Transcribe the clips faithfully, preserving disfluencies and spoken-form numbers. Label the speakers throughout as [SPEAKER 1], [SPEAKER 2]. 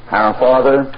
[SPEAKER 1] Our Father,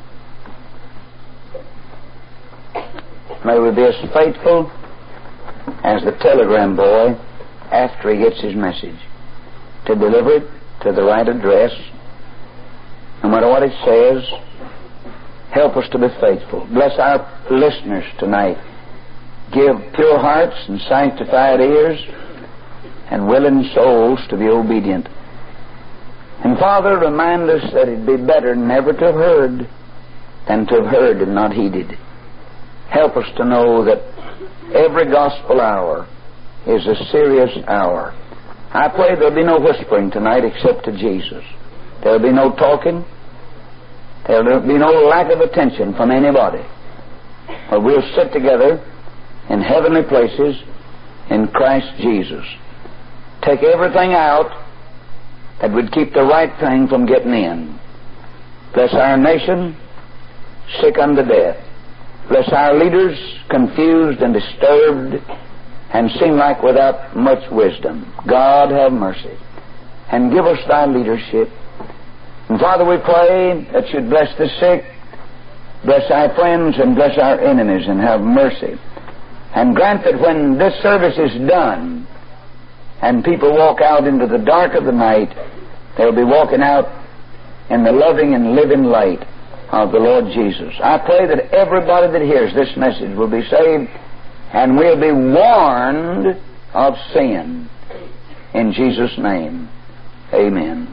[SPEAKER 1] may we be as faithful as the telegram boy after he gets his message, to deliver it to the right address. No matter what it says, help us to be faithful. Bless our listeners tonight. Give pure hearts and sanctified ears and willing souls to be obedient. And Father, remind us that it'd be better never to have heard than to have heard and not heeded. Help us to know that every gospel hour is a serious hour. I pray there'll be no whispering tonight except to Jesus. There'll be no talking. There'll be no lack of attention from anybody. But we'll sit together in heavenly places in Christ Jesus. Take everything out that would keep the right thing from getting in. Bless our nation, sick unto death. Bless our leaders, confused and disturbed and seem like without much wisdom. God, have mercy and give us thy leadership. And Father, we pray that you'd bless the sick, bless our friends, and bless our enemies, and have mercy. And grant that when this service is done and people walk out into the dark of the night, they'll be walking out in the loving and living light of the Lord Jesus. I pray that everybody that hears this message will be saved and will be warned of sin. In Jesus' name, amen.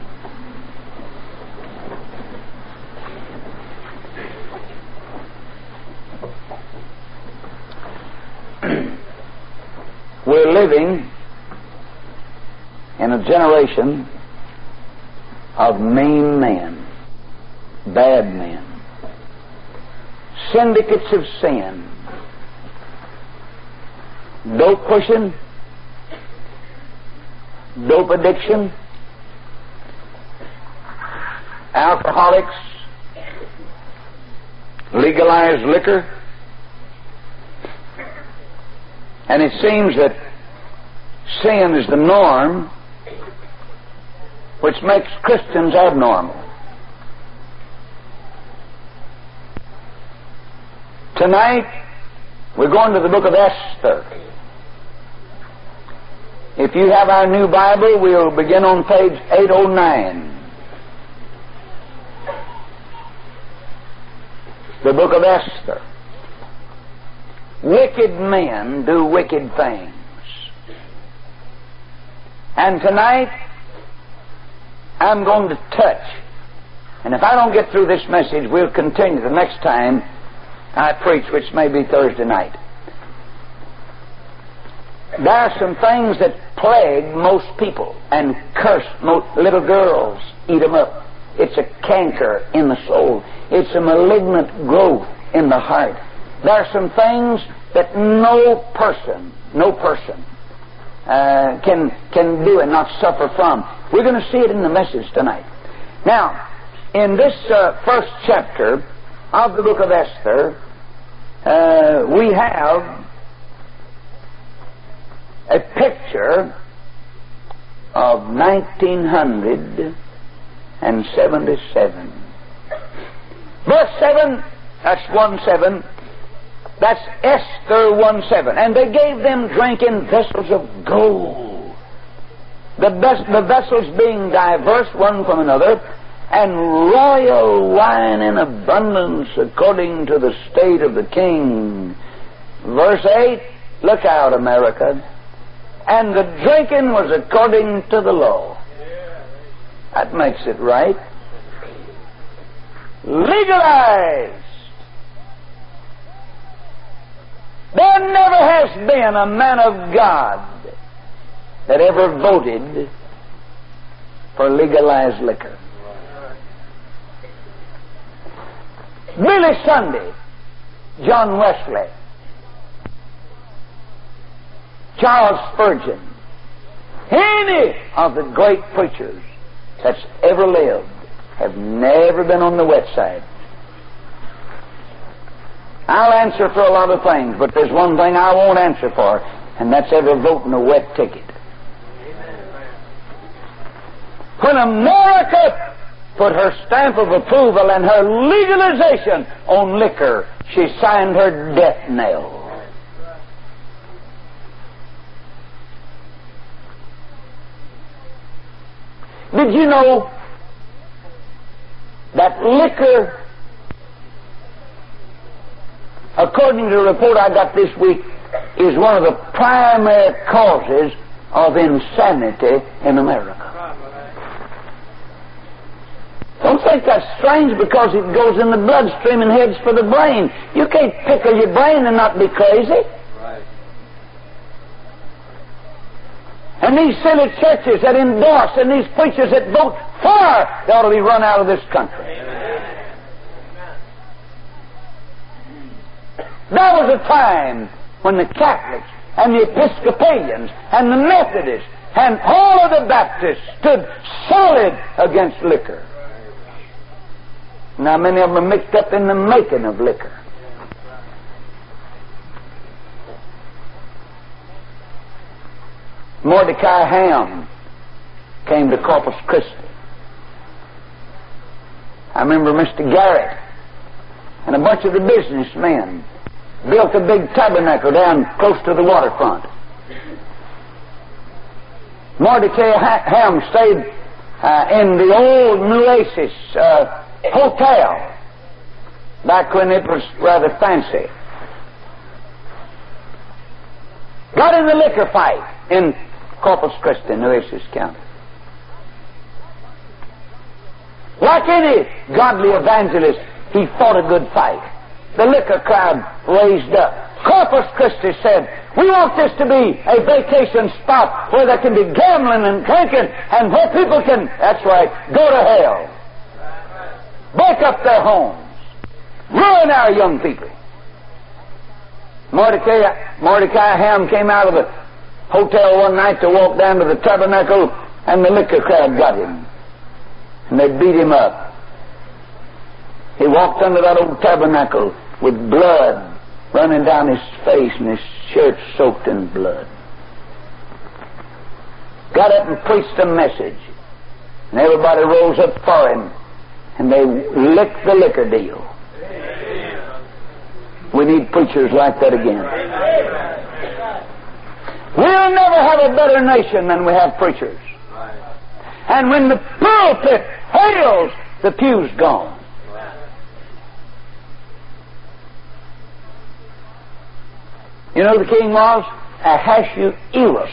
[SPEAKER 1] We're living in a generation of mean men, bad men, syndicates of sin, dope pushing, dope addiction, alcoholics, legalized liquor. And it seems that sin is the norm, which makes Christians abnormal. Tonight, we're going to the book of Esther. If you have our new Bible, we'll begin on page eight oh nine. The book of Esther. Wicked men do wicked things. And tonight, I'm going to touch. And if I don't get through this message, we'll continue the next time I preach, which may be Thursday night. There are some things that plague most people and curse most little girls, eat them up. It's a canker in the soul. It's a malignant growth in the heart. There are some things that no person, no person uh, can can do and not suffer from. We're going to see it in the message tonight. Now, in this uh, first chapter of the book of Esther, uh, we have a picture of nineteen seventy-seven. Verse seven, that's one seven. That's Esther one seven. And they gave them drink in vessels of gold. The, best, the vessels being diverse one from another, and royal wine in abundance according to the state of the king. Verse eight, look out, America. And the drinking was according to the law. That makes it right. Legalized. There never has been a man of God that ever voted for legalized liquor. Billy Sunday, John Wesley, Charles Spurgeon, any of the great preachers that's ever lived have never been on the wet side. I'll answer for a lot of things, but there's one thing I won't answer for, and that's ever voting a wet ticket. When America put her stamp of approval and her legalization on liquor. She signed her death knell. Did you know that liquor, according to the report I got this week, is one of the primary causes of insanity in America? Don't think that's strange because it goes in the bloodstream and heads for the brain. You can't pickle your brain and not be crazy. Right. And these silly churches that endorse and these preachers that vote for, they ought to be run out of this country. Amen. There was a time when the Catholics and the Episcopalians and the Methodists and all of the Baptists stood solid against liquor. Now many of them are mixed up in the making of liquor. Mordecai Ham came to Corpus Christi. I remember Mister Garrett and a bunch of the businessmen built a big tabernacle down close to the waterfront. Mordecai Ham stayed uh, in the old Nueces uh, hotel back when it was rather fancy. Got in the liquor fight in Corpus Christi, Nueces County. Like any godly evangelist, he fought a good fight. The liquor crowd raised up. Corpus Christi said, we want this to be a vacation spot where there can be gambling and drinking and where people can, that's right, go to hell. Break up their homes. Ruin our young people. Mordecai, Mordecai Ham came out of the hotel one night to walk down to the tabernacle, and the liquor crowd got him. And they beat him up. He walked under that old tabernacle with blood running down his face and his shirt soaked in blood. Got up and preached a message. And everybody rose up for him. And they licked the liquor deal. Amen. We need preachers like that again. Amen. We'll never have a better nation than we have preachers. And when the pulpit hails, the pew's gone. You know who the king was? Ahasuerus.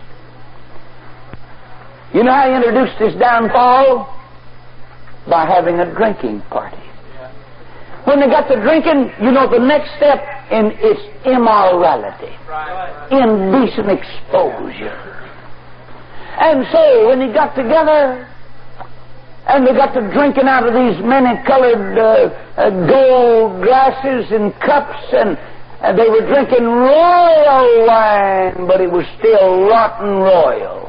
[SPEAKER 1] You know how he introduced his downfall? By having a drinking party. When they got to drinking, you know the next step in its immorality, indecent exposure. And so when he got together and they got to drinking out of these many-colored uh, uh, gold glasses and cups, and, and they were drinking royal wine, but it was still rotten royal.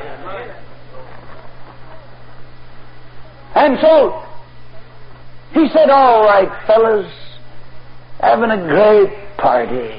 [SPEAKER 1] And so he said, all right, fellas, having a great party.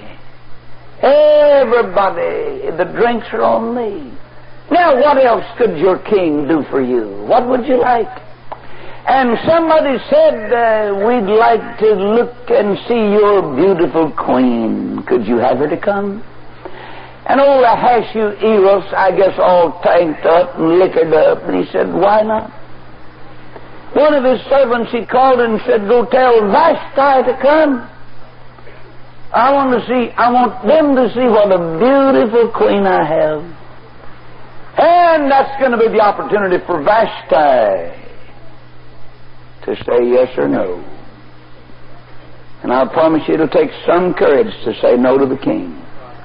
[SPEAKER 1] Everybody, the drinks are on me. Now, what else could your king do for you? What would you like? And somebody said, uh, we'd like to look and see your beautiful queen. Could you have her to come? And old Ahasuerus, I guess, all tanked up and liquored up, and he said, why not? One of his servants, he called and said, go tell Vashti to come. I want to see, I want them to see what a beautiful queen I have. And that's going to be the opportunity for Vashti to say yes or no. And I promise you it'll take some courage to say no to the king.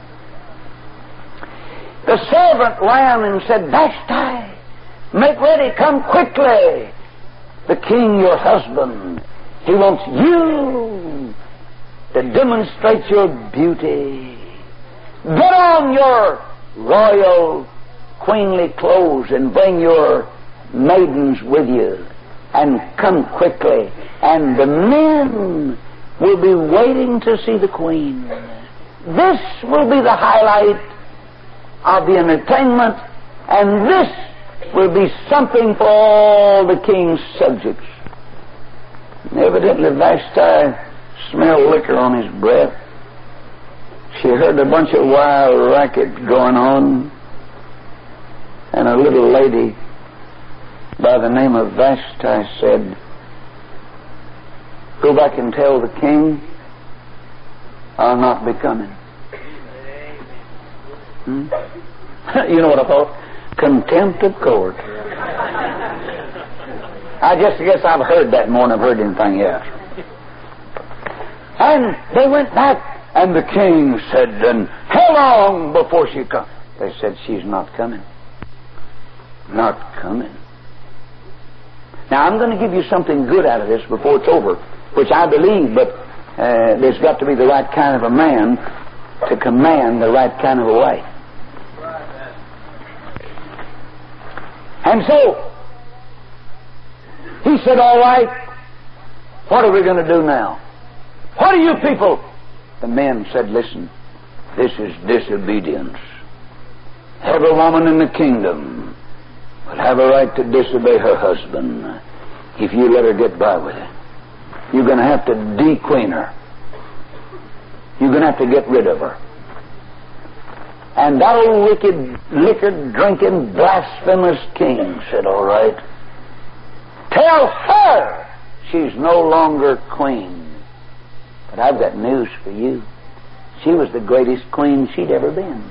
[SPEAKER 1] The servant ran and said, Vashti, make ready, come quickly. The king, your husband, he wants you to demonstrate your beauty. Get on your royal, queenly clothes and bring your maidens with you and come quickly. And the men will be waiting to see the queen. This will be the highlight of the entertainment, and this will be something for all the king's subjects. And evidently Vashti smelled liquor on his breath. She heard a bunch of wild racket going on, and a little lady by the name of Vashti said, "Go back and tell the king I'll not be coming." Hmm? You know what I thought? Contempt of court. I just guess I've heard that more than I've heard anything else. And they went back, and the king said, "And how long before she comes?" They said, "She's not coming." Not coming. Now, I'm going to give you something good out of this before it's over, which I believe, but uh, there's got to be the right kind of a man to command the right kind of a wife. And so, he said, "All right, what are we going to do now? What are you people?" The men said, "Listen, this is disobedience. Every woman in the kingdom will have a right to disobey her husband if you let her get by with it. You're going to have to de-queen her. You're going to have to get rid of her." And that old wicked, liquor-drinking, blasphemous king said, "All right, tell her she's no longer queen. But I've got news for you. She was the greatest queen she'd ever been.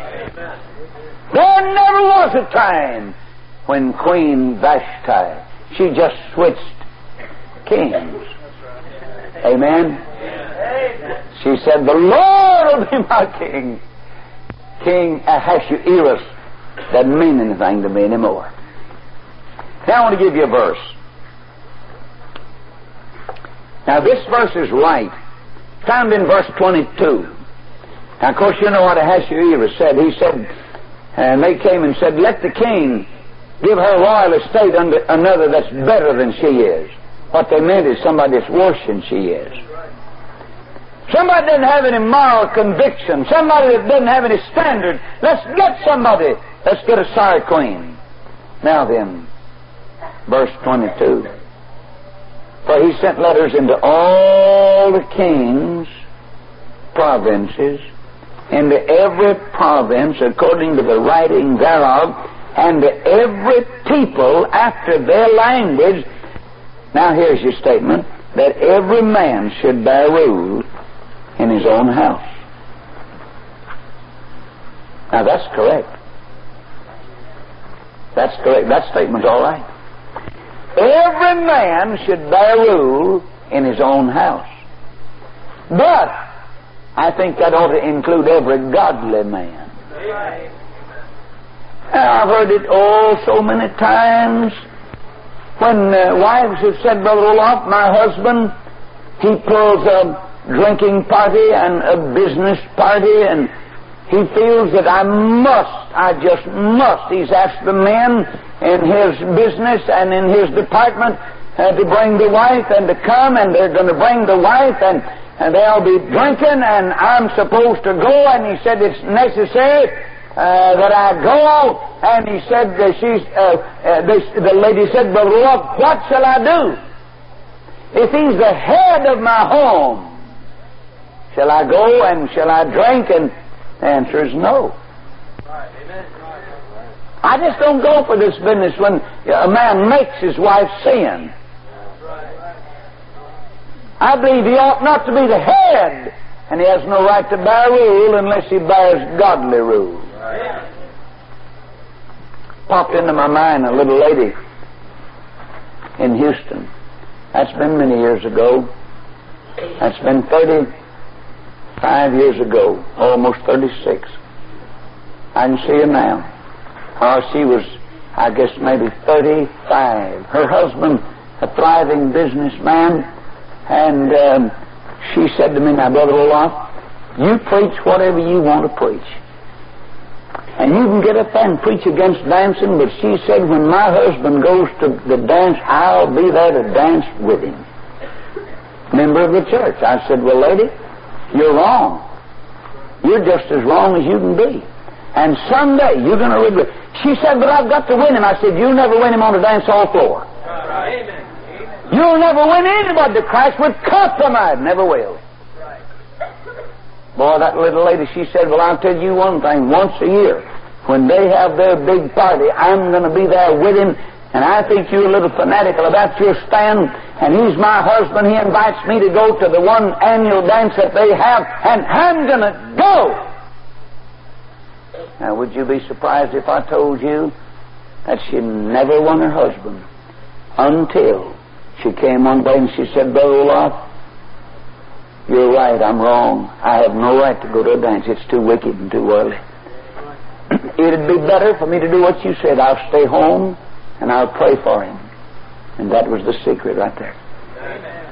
[SPEAKER 1] There never was a time when Queen Vashti, she just switched kings. Amen? She said, 'The Lord will be my king.' King Ahasuerus doesn't mean anything to me anymore." Now I want to give you a verse. Now this verse is right. Found in verse twenty-two. Now of course you know what Ahasuerus said. He said, and they came and said, "Let the king give her royal estate unto another that's better than she is." What they meant is somebody that's worse than she is. Somebody that doesn't have any moral conviction. Somebody that doesn't have any standard. Let's get somebody. Let's get a sorry queen. Now then, verse twenty-two. "For he sent letters into all the kings' provinces, into every province according to the writing thereof, and to every people after their language." Now here's your statement, that every man should bear rule in his own house. Now that's correct. That's correct. That statement's all right. Every man should bear rule in his own house. But I think that ought to include every godly man. Now, I've heard it oh so many times when uh, wives have said, "Brother Olaf, my husband, he pulls a drinking party and a business party, and he feels that I must, I just must." He's asked the men in his business and in his department uh, to bring the wife and to come, and they're going to bring the wife, and, and they'll be drinking, and I'm supposed to go, and he said it's necessary uh, that I go, and he said that she's, uh, uh, this, the lady said, "But look, what shall I do? If he's the head of my home, shall I go and shall I drink?" And the answer is no. I just don't go for this business when a man makes his wife sin. I believe he ought not to be the head, and he has no right to bear rule unless he bears godly rule. Popped into my mind a little lady in Houston. That's been many years ago. That's been thirty-five years ago, almost thirty-six. I can see her now. Oh, she was, I guess, maybe thirty-five. Her husband, a thriving businessman, and um, she said to me, "Now, Brother Olaf, you preach whatever you want to preach. And you can get up there and preach against dancing, but she said, when my husband goes to the dance, I'll be there to dance with him." Member of the church. I said, "Well, lady, you're wrong. You're just as wrong as you can be. And someday you're going to regret. She said, but I've got to win him. I said, you'll never win him on the dance hall floor. Amen. You'll never win anybody to Christ with compromise. Never will. Boy, that little lady, she said, well, I'll tell you one thing. Once a year, when they have their big party, I'm going to be there with him. And I think you're a little fanatical about your stand. And he's my husband. He invites me to go to the one annual dance that they have. And I'm going to go. Now, would you be surprised if I told you that she never won her husband until she came one day and she said, Brother Olaf, you're right, I'm wrong. I have no right to go to a dance. It's too wicked and too worldly. It'd be better for me to do what you said. I'll stay home and I'll pray for him. And that was the secret right there. Amen.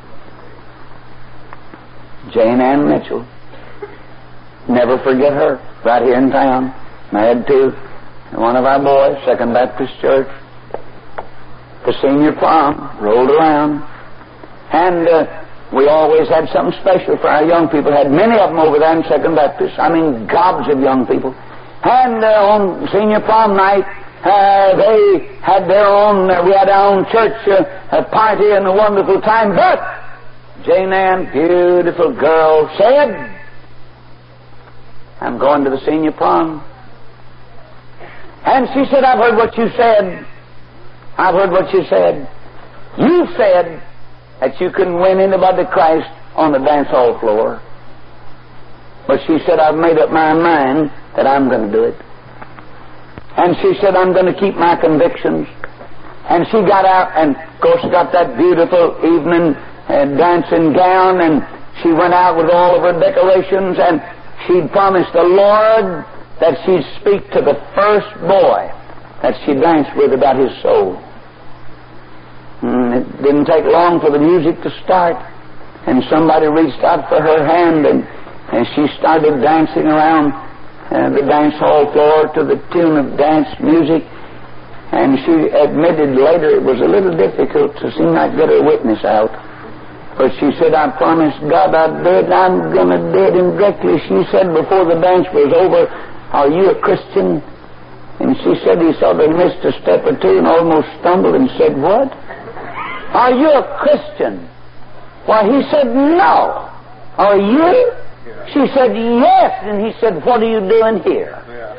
[SPEAKER 1] Jane Ann Mitchell. Never forget her. Right here in town. Married to one of our boys, Second Baptist Church. The senior prom rolled around. And uh, we always had something special for our young people. Had many of them over there in Second Baptist. I mean, gobs of young people. And uh, on senior prom night, uh, they had their own, uh, we had our own church uh, party and a wonderful time. But Jane Ann, beautiful girl, said, I'm going to the senior prom. And she said, I've heard what you said. I've heard what you said. You said that you couldn't win anybody to Christ on the dance hall floor. But she said, I've made up my mind that I'm going to do it. And she said, I'm going to keep my convictions. And she got out and, of course, got that beautiful evening uh, dancing gown, and she went out with all of her decorations, and she'd promised the Lord that she'd speak to the first boy that she danced with about his soul. And it didn't take long for the music to start, and somebody reached out for her hand, and, and she started dancing around uh, the dance hall floor to the tune of dance music. And she admitted later it was a little difficult to seem like get her witness out. But she said, I promised God I'd do it, and I'm going to do it. And directly she said before the dance was over, are you a Christian? And she said he sort of missed a step or two and almost stumbled and said, what? Are you a Christian? Why, he said, no. Are you? She said, yes. And he said, what are you doing here?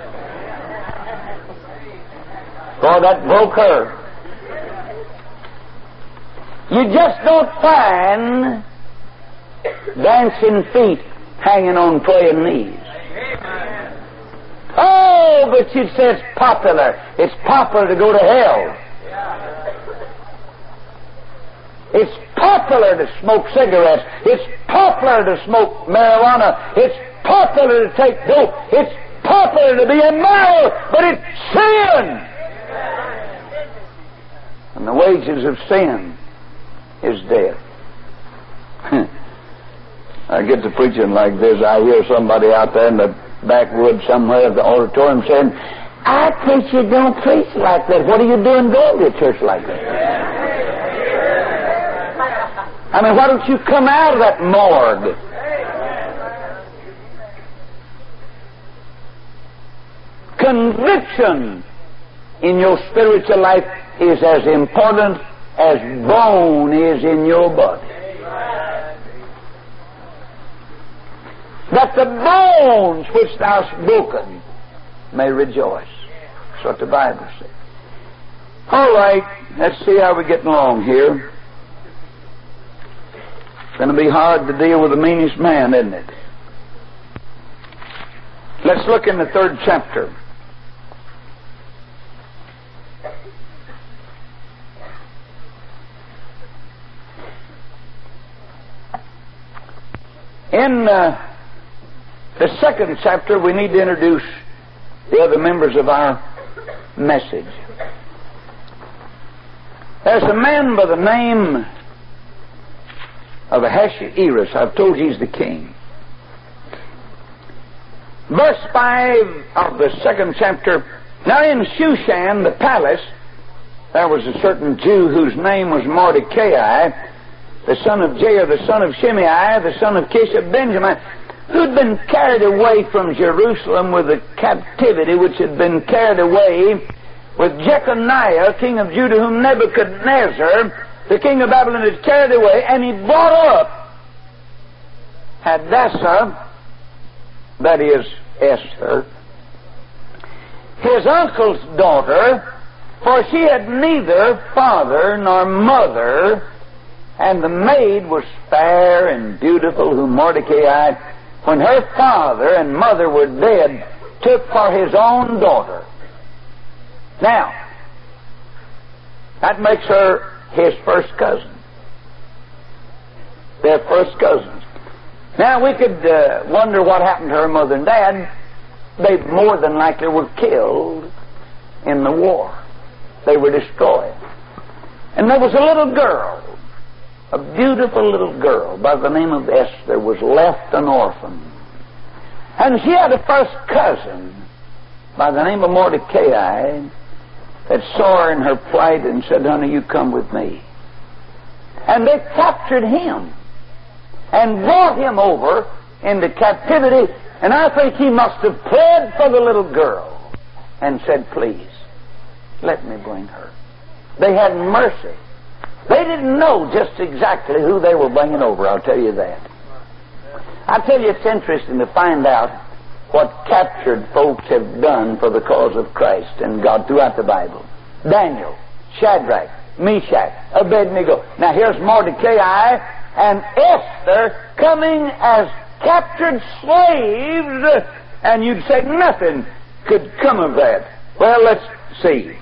[SPEAKER 1] Boy, that broke her. You just don't find dancing feet hanging on praying knees. Oh, but you'd say it's popular. It's popular to go to hell. It's popular to smoke cigarettes. It's popular to smoke marijuana. It's popular to take dope. It's popular to be immoral, but it's sin. And the wages of sin is death. I get to preaching like this, I hear somebody out there in the backwoods somewhere of the auditorium saying, I preach you don't preach like that. What are you doing going to a church like that? I mean, why don't you come out of that morgue? Conviction in your spiritual life is as important as bone is in your body. That the bones which thou hast broken may rejoice. That's what the Bible says. All right, let's see how we're getting along here. It's going to be hard to deal with the meanest man, isn't it? Let's look in the third chapter. In uh, the second chapter, we need to introduce the other members of our message. There's a man by the name of Ahasuerus. I've told you he's the king. Verse five of the second chapter. Now in Shushan, the palace, there was a certain Jew whose name was Mordecai, the son of Jair, the son of Shimei, the son of Kish of Benjamin. who'd been carried away from Jerusalem with the captivity which had been carried away with Jeconiah, king of Judah, whom Nebuchadnezzar, the king of Babylon, had carried away, and he brought up Hadassah, that is Esther, his uncle's daughter, for she had neither father nor mother, and the maid was fair and beautiful, whom Mordecai, when her father and mother were dead, took for his own daughter. Now, that makes her his first cousin. They're first cousins. Now, we could uh, wonder what happened to her mother and dad. They more than likely were killed in the war. They were destroyed. And there was a little girl, a beautiful little girl by the name of Esther, was left an orphan. And she had a first cousin by the name of Mordecai that saw her in her plight and said, honey, you come with me. And they captured him and brought him over into captivity. And I think he must have pled for the little girl and said, please, let me bring her. They had mercy. They didn't know just exactly who they were bringing over, I'll tell you that. I tell you, it's interesting to find out what captured folks have done for the cause of Christ and God throughout the Bible. Daniel, Shadrach, Meshach, Abednego. Now here's Mordecai and Esther coming as captured slaves, and you'd say nothing could come of that. Well, let's see.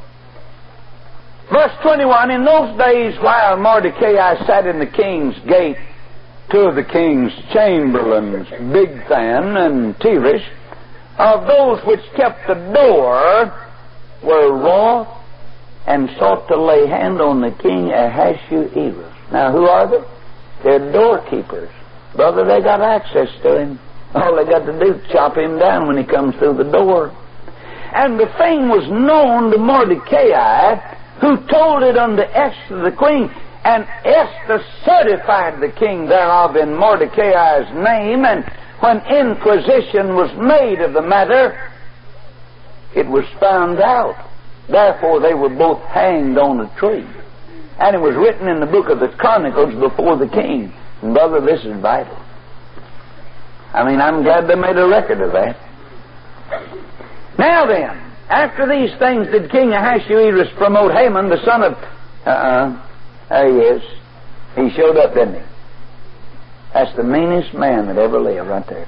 [SPEAKER 1] Verse twenty-one, in those days while Mordecai sat in the king's gate, two of the king's chamberlains, Bigthan and Teresh, of those which kept the door, were wroth and sought to lay hand on the king Ahasuerus. Now, who are they? They're doorkeepers. Brother, they got access to him. All they got to do is chop him down when he comes through the door. And the thing was known to Mordecai, who told it unto Esther the queen. And Esther certified the king thereof in Mordecai's name, and when inquisition was made of the matter, it was found out. Therefore they were both hanged on a tree. And it was written in the book of the Chronicles before the king. And brother, this is vital. I mean, I'm glad they made a record of that. Now then, after these things did King Ahasuerus promote Haman, the son of... Uh-uh. There he is. He showed up, didn't he? That's the meanest man that ever lived right there.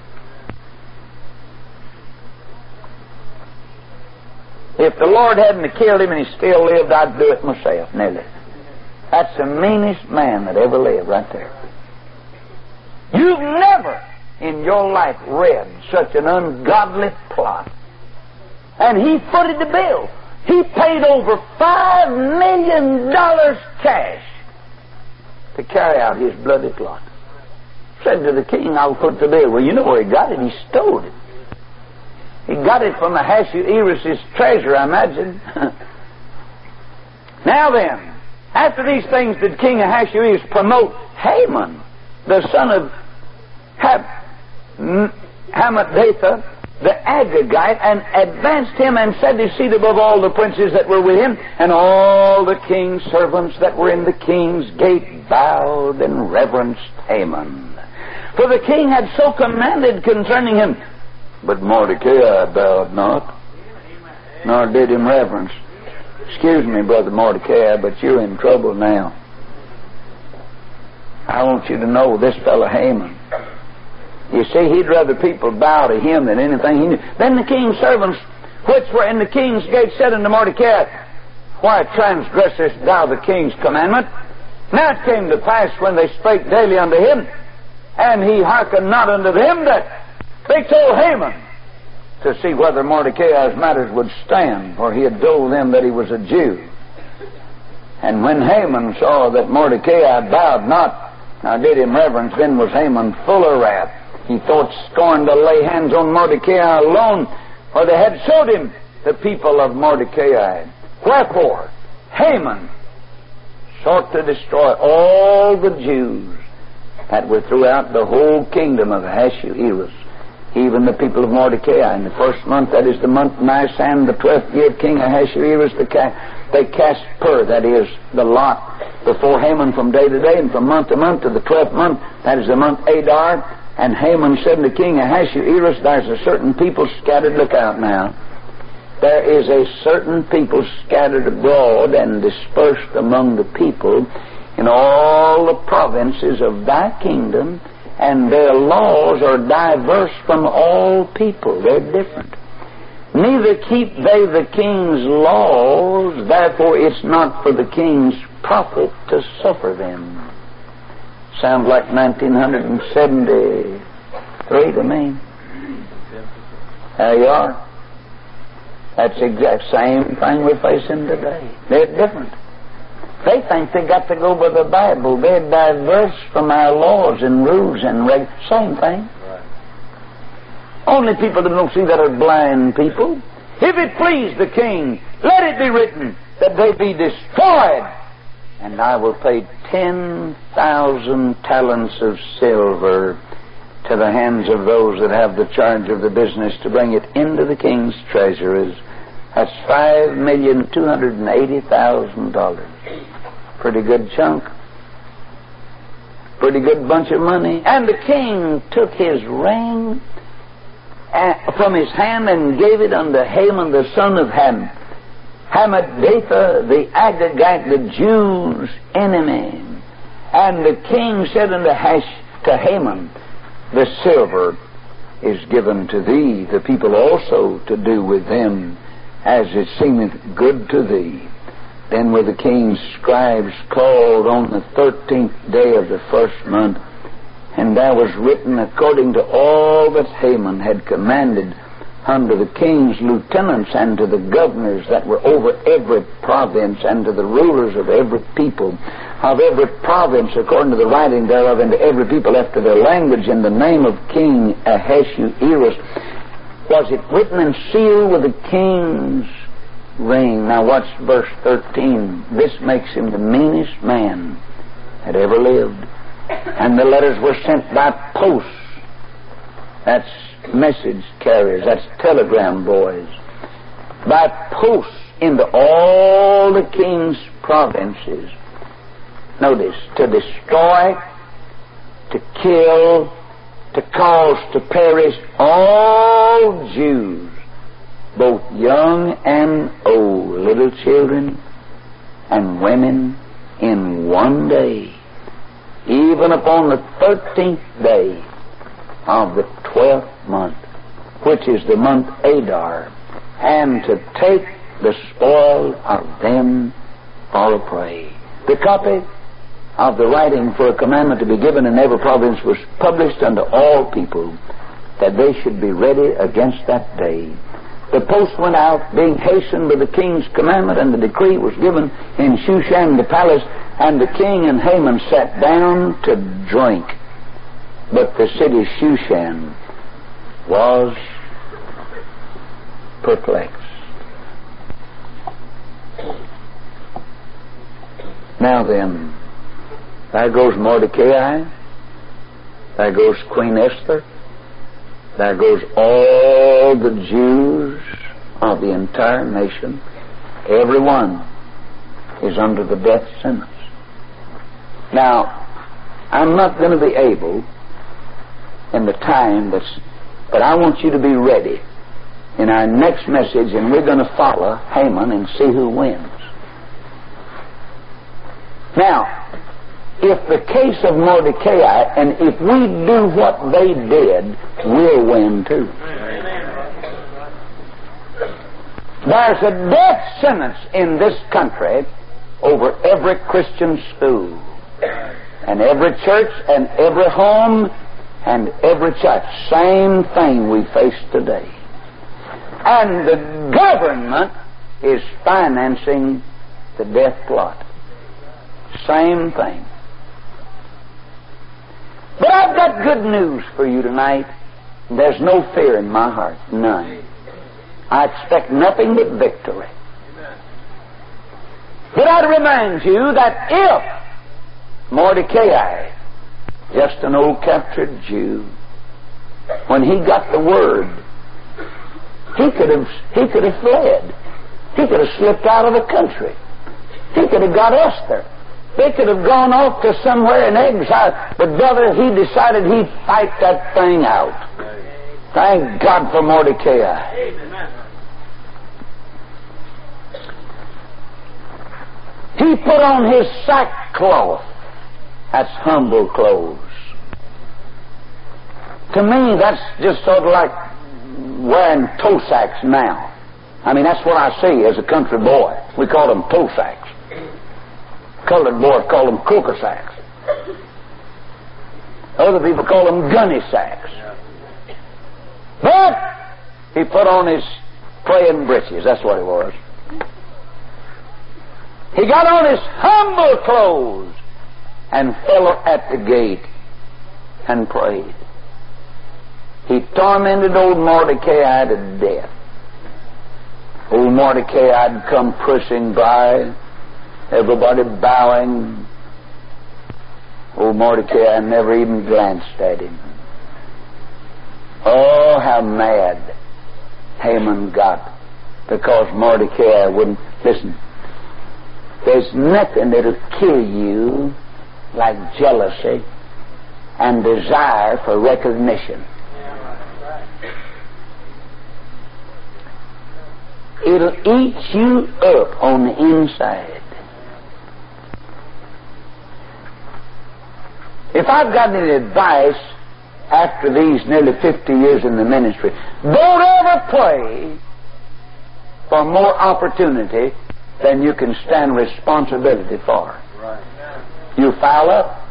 [SPEAKER 1] If the Lord hadn't killed him and he still lived, I'd do it myself, nearly. That's the meanest man that ever lived right there. You've never in your life read such an ungodly plot. And he footed the bill. He paid over five million dollars cash to carry out his bloody plot. Said to the king, I'll foot the bill. Well, you know where he got it. He stole it. He got it from Ahasuerus' treasure, I imagine. Now then, after these things did King Ahasuerus promote Haman, the son of Hammedatha, the Agagite, and advanced him and set his seat above all the princes that were with him, and all the king's servants that were in the king's gate bowed and reverenced Haman. For the king had so commanded concerning him. But Mordecai bowed not, nor did him reverence. Excuse me, Brother Mordecai, but you're in trouble now. I want you to know this fellow Haman. You see, he'd rather people bow to him than anything he knew. Then the king's servants, which were in the king's gate, said unto Mordecai, Why transgressest thou the king's commandment? Now it came to pass when they spake daily unto him, and he hearkened not unto them, that they told Haman to see whether Mordecai's matters would stand, for he had told them that he was a Jew. And when Haman saw that Mordecai bowed not, nor did him reverence, then was Haman full of wrath. He thought scorn to lay hands on Mordecai alone, for they had showed him the people of Mordecai. Wherefore, Haman sought to destroy all the Jews that were throughout the whole kingdom of Ahasuerus, even the people of Mordecai. In the first month, that is the month Nisan, the twelfth year of King Ahasuerus, the ca- they cast pur, that is the lot, before Haman from day to day, and from month to month to the twelfth month, that is the month Adar. And Haman said to King Ahasuerus, there's a certain people scattered, look out now, there is a certain people scattered abroad and dispersed among the people in all the provinces of thy kingdom, and their laws are diverse from all people. They're different. Neither keep they the king's laws, therefore it's not for the king's profit to suffer them. Sounds like nineteen seventy-three to me. There you are. That's the exact same thing we're facing today. They're different. They think they got to go by the Bible. They're diverse from our laws and rules and regs. Same thing. Right. Only people that don't see that are blind people. If it please the king, let it be written that they be destroyed, and I will pay ten thousand talents of silver to the hands of those that have the charge of the business to bring it into the king's treasuries. That's five million two hundred and eighty thousand dollars. Pretty good chunk. Pretty good bunch of money. And the king took his ring from his hand and gave it unto Haman the son of Ham, Hammedatha the Agagite, the Jews' enemy. And the king said unto Hash, to Haman, the silver is given to thee, the people also to do with them as it seemeth good to thee. Then were the king's scribes called on the thirteenth day of the first month, and there was written according to all that Haman had commanded unto the king's lieutenants and to the governors that were over every province and to the rulers of every people, of every province according to the writing thereof, and to every people after their language, in the name of King Ahasuerus, was it written and sealed with the king's ring. Now watch verse thirteen. This makes him the meanest man that ever lived. And the letters were sent by post. That's message carriers. That's telegram boys. By post into all the king's provinces. Notice, to destroy, to kill, to cause to perish all Jews, both young and old, little children and women, in one day, even upon the thirteenth day of the twelfth month, which is the month Adar, and to take the spoil of them for a prey. The copy of the writing for a commandment to be given in every province was published unto all people, that they should be ready against that day. The post went out, being hastened by the king's commandment, and the decree was given in Shushan the palace, and the king and Haman sat down to drink. But the city Shushan was perplexed. Now then, there goes Mordecai, there goes Queen Esther, there goes all the Jews of the entire nation. Everyone is under the death sentence. Now, I'm not going to be able in the time that's, but I want you to be ready in our next message, and we're going to follow Haman and see who wins. Now, if the case of Mordecai, and if we do what they did, we'll win too. There's a death sentence in this country over every Christian school, and every church, and every home, and every church. Same thing we face today. And the government is financing the death plot. Same thing. But I've got good news for you tonight. There's no fear in my heart. None. I expect nothing but victory. But I'd remind you that if Mordecai just an old captured Jew. When he got the word, he could have he could have fled. He could have slipped out of the country. He could have got Esther. They could have gone off to somewhere in exile. But brother, he decided he'd fight that thing out. Thank God for Mordecai. He put on his sackcloth. That's humble clothes. To me, that's just sort of like wearing toe sacks now. I mean, that's what I see as a country boy. We call them toe sacks. Colored boys call them croaker sacks. Other people call them gunny sacks. But he put on his praying breeches. That's what it was. He got on his humble clothes and fell at the gate and prayed. He tormented old Mordecai to death. Old Mordecai had come pushing by, everybody bowing. Old Mordecai never even glanced at him. Oh, how mad Haman got because Mordecai wouldn't listen. There's nothing that'll kill you like jealousy and desire for recognition. It'll eat you up on the inside. If I've got any advice after these nearly fifty years in the ministry, don't ever pray for more opportunity than you can stand responsibility for. You foul up.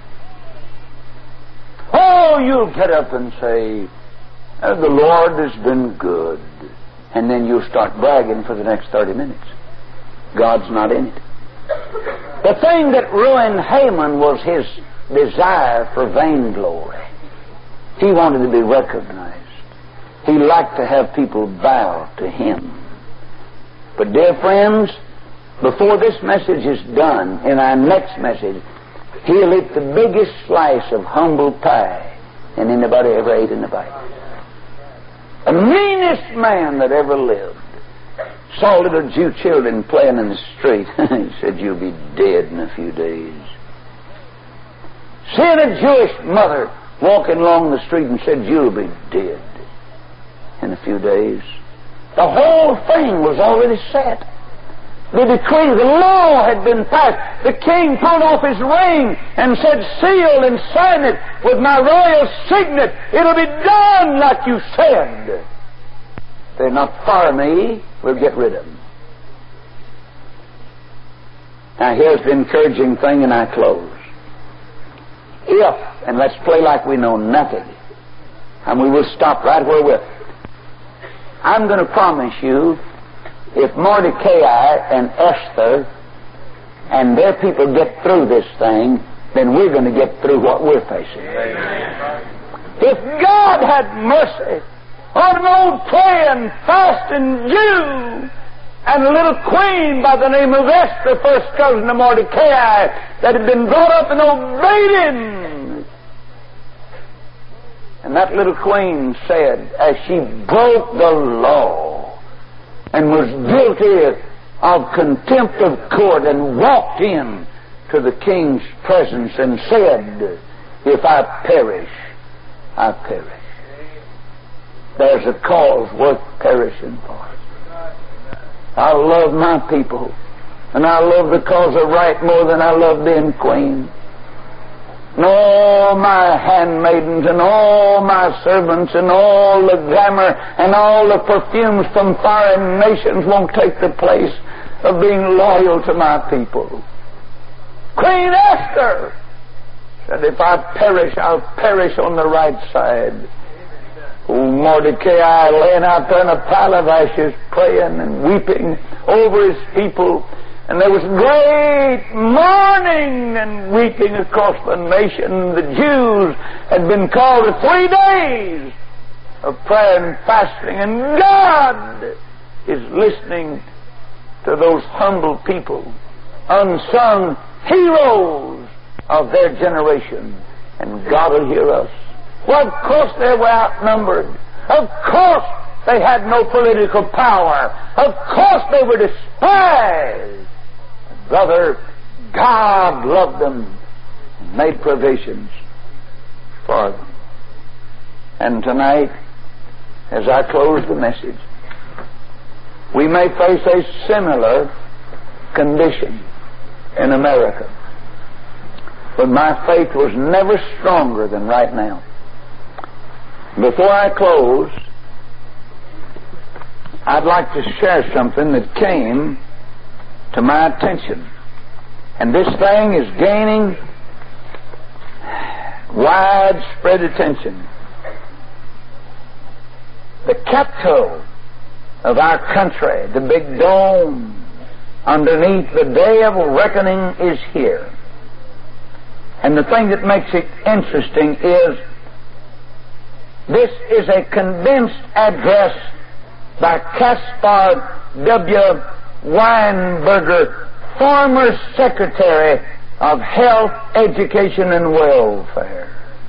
[SPEAKER 1] Oh, you'll get up and say, oh, the Lord has been good. And then you'll start bragging for the next thirty minutes. God's not in it. The thing that ruined Haman was his desire for vainglory. He wanted to be recognized. He liked to have people bow to him. But dear friends, before this message is done, in our next message, he'll eat the biggest slice of humble pie than anybody ever ate in the Bible. The meanest man that ever lived saw little Jew children playing in the street. He said, you'll be dead in a few days. Seeing a Jewish mother walking along the street and said, you'll be dead in a few days. The whole thing was already set. The decree, the law had been passed. The king pulled off his ring and said, seal and sign it with my royal signet. It'll be done like you said. They're not for me. We'll get rid of them. Now here's the encouraging thing, and I close. If, and let's play like we know nothing, and we will stop right where we're. I'm going to promise you, if Mordecai and Esther and their people get through this thing, then we're going to get through what we're facing. Amen. If God had mercy on an old praying, fasting Jew and a little queen by the name of Esther, first cousin of Mordecai, that had been brought up and obeyed him. And that little queen said, as she broke the law, and was guilty of contempt of court and walked in to the king's presence and said, if I perish, I perish. There's a cause worth perishing for. I love my people, and I love the cause of right more than I love being queen. And all my handmaidens and all my servants and all the glamour and all the perfumes from foreign nations won't take the place of being loyal to my people. Queen Esther said, if I perish, I'll perish on the right side. Oh, Mordecai laying out there in a pile of ashes, praying and weeping over his people. And there was great mourning and weeping across the nation. The Jews had been called to three days of prayer and fasting. And God is listening to those humble people, unsung heroes of their generation. and God will hear us. Well, of course they were outnumbered. Of course they had no political power. Of course they were despised. Brother, God loved them and made provisions for them. And tonight, as I close the message, we may face a similar condition in America. But my faith was never stronger than right now. Before I close, I'd like to share something that came to my attention. And this thing is gaining widespread attention. The Capitol of our country, the big dome underneath the day of reckoning, is here. And the thing that makes it interesting is this is a condensed address by Caspar W. Weinberger, former Secretary of Health, Education, and Welfare.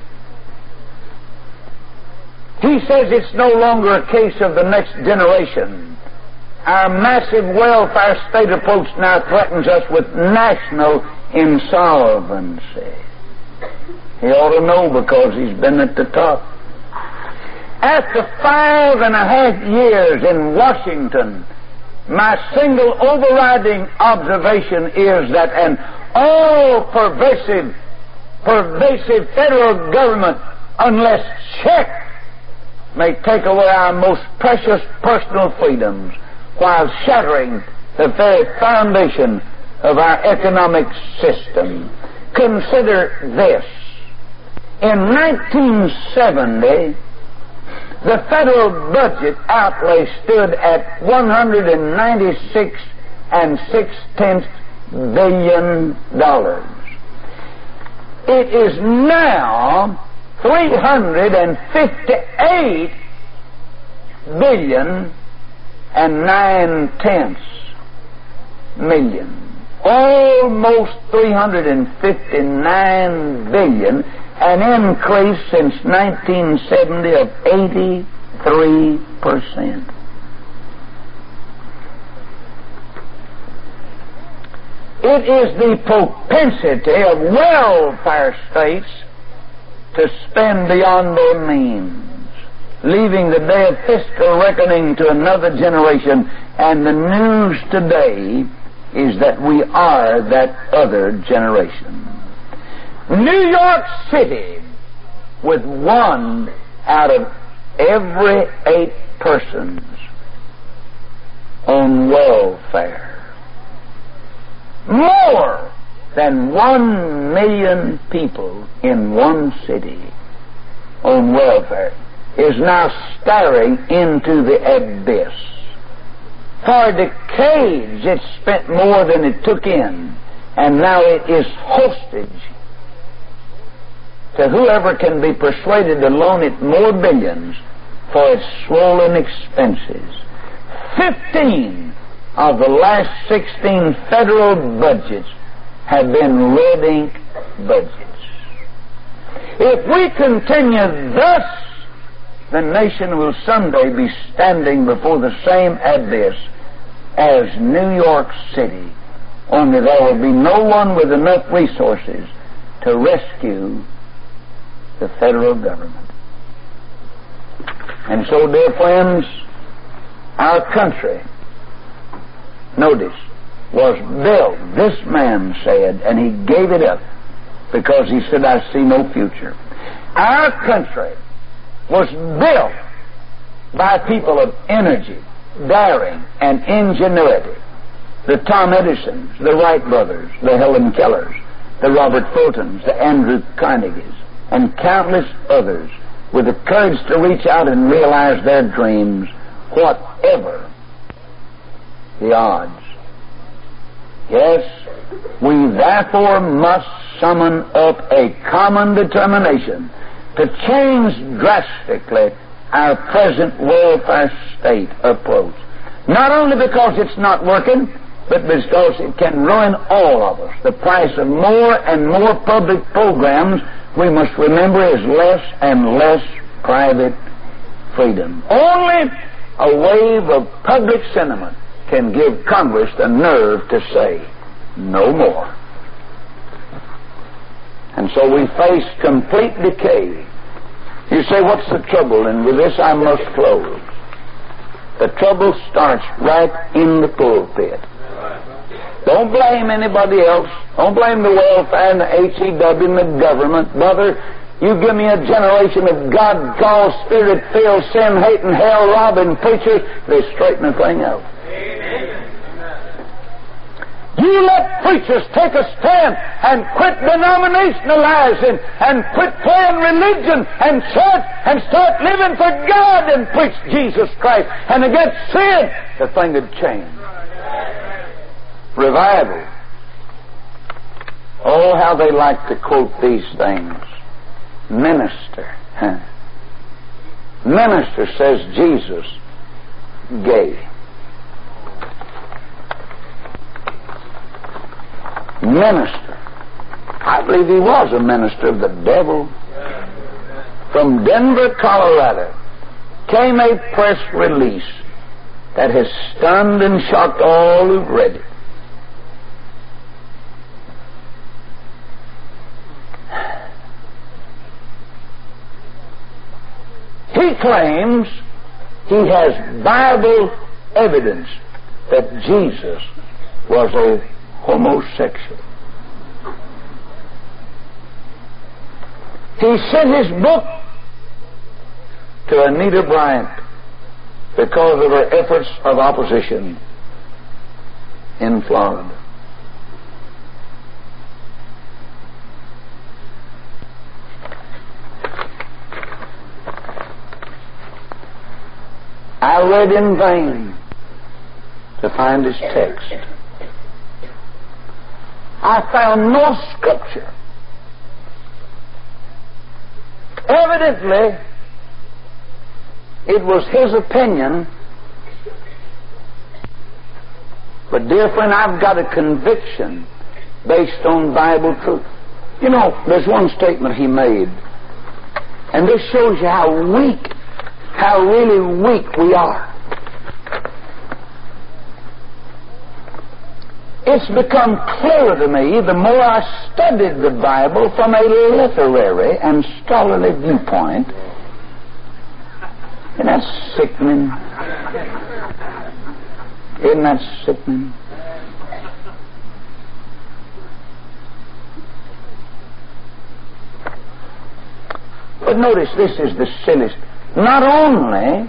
[SPEAKER 1] He says it's no longer a case of the next generation. Our massive welfare state approach now threatens us with national insolvency. He ought to know because he's been at the top. After five and a half years in Washington, my single overriding observation is that an all-pervasive, pervasive federal government, unless checked, may take away our most precious personal freedoms while shattering the very foundation of our economic system. Consider this. In nineteen seventy, the federal budget outlay stood at one hundred ninety-six and six tenths billion dollars. It is now three hundred fifty-eight billion and nine tenths million. Almost three hundred fifty-nine billion, an increase since nineteen seventy of eighty-three percent. It is the propensity of welfare states to spend beyond their means, leaving the day of fiscal reckoning to another generation. And the news today is that we are that other generation. New York City, with one out of every eight persons on welfare, more than one million people in one city on welfare, is now staring into the abyss. For decades it spent more than it took in, and now it is hostage to whoever can be persuaded to loan it more billions for its swollen expenses. Fifteen of the last sixteen federal budgets have been red ink budgets. If we continue thus, the nation will someday be standing before the same abyss as New York City, only there will be no one with enough resources to rescue the federal government. And so, dear friends, our country, notice, was built, this man said, and he gave it up because he said, I see no future. Our country was built by people of energy, daring, and ingenuity. The Tom Edisons, the Wright brothers, the Helen Kellers, the Robert Fultons, the Andrew Carnegies, and countless others with the courage to reach out and realize their dreams, whatever the odds. Yes, we therefore must summon up a common determination to change drastically our present welfare state approach. Not only because it's not working, but because it can ruin all of us. The price of more and more public programs we must remember, is less and less private freedom. Only a wave of public sentiment can give Congress the nerve to say, no more. And so we face complete decay. You say, what's the trouble? And with this I must close. The trouble starts right in the pulpit. Don't blame anybody else. Don't blame the welfare and the H E W and the government. Brother, you give me a generation of God-called, Spirit-filled, sin-hating, hell-robbing preachers, they straighten the thing out. Amen. You let preachers take a stand and quit denominationalizing and quit playing religion and church and start living for God and preach Jesus Christ and against sin, the thing would change. Revival. Oh, how they like to quote these things. Minister. Huh? Minister says Jesus gay. Minister. I believe he was a minister of the devil. From Denver, Colorado, came a press release that has stunned and shocked all who've read it. He claims he has Bible evidence that Jesus was a homosexual. He sent his book to Anita Bryant because of her efforts of opposition in Florida. I read in vain to find his text. I found no scripture. Evidently, it was his opinion. But dear friend, I've got a conviction based on Bible truth. You know, there's one statement he made, and this shows you how weak, how really weak we are. It's become clearer to me the more I studied the Bible from a literary and scholarly viewpoint. Isn't that sickening? Isn't that sickening? But notice, this is the silliest. Not only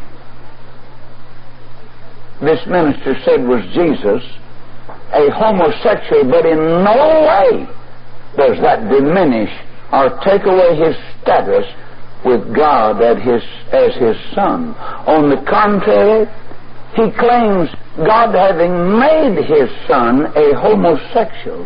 [SPEAKER 1] this minister said was Jesus a homosexual, but in no way does that diminish or take away his status with God as his, as his son. On the contrary, he claims God having made his son a homosexual,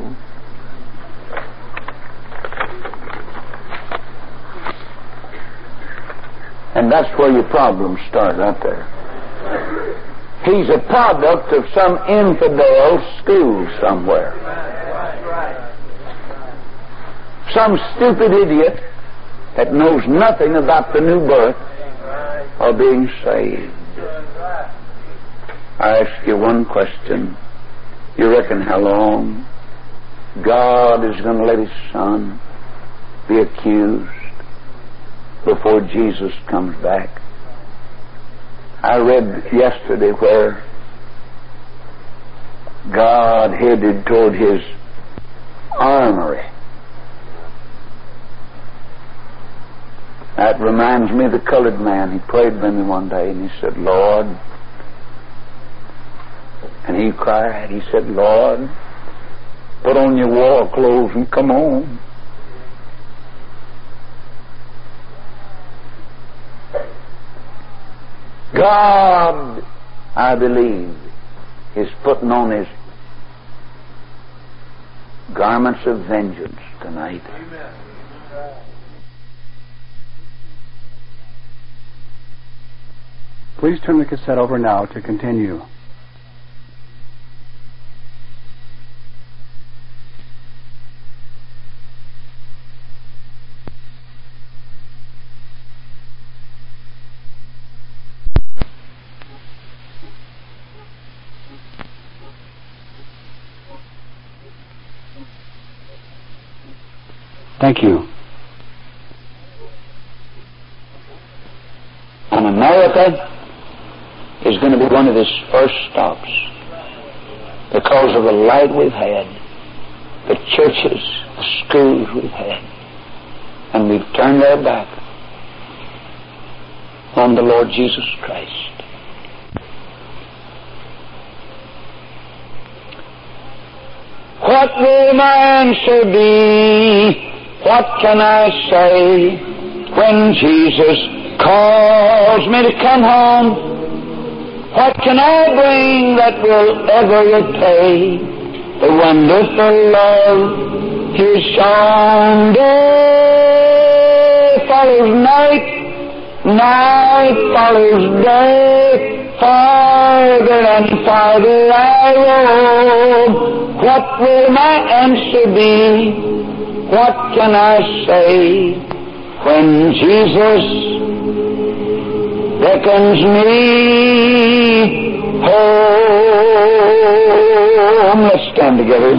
[SPEAKER 1] and that's where your problems start, right there. He's a product of some infidel school somewhere. Some stupid idiot that knows nothing about the new birth or being saved. I ask you one question. You reckon how long God is going to let his son be accused before Jesus comes back? I read yesterday where God headed toward his armory. That reminds me of the colored man. He prayed with me one day and he said, Lord, and he cried, he said, Lord, put on your war clothes and come home. God, I believe, is putting on his garments of vengeance tonight. Amen.
[SPEAKER 2] Please turn the cassette over now to continue. Thank you.
[SPEAKER 1] And America is going to be one of his first stops because of the light we've had, the churches, the schools we've had, and we've turned our back on the Lord Jesus Christ. What will my answer be? What can I say when Jesus calls me to come home? What can I bring that will ever repay the wonderful love He's shown? Day follows night, night follows day. Farther and farther I roam. What will my answer be? What can I say when Jesus beckons me home? Let's stand together.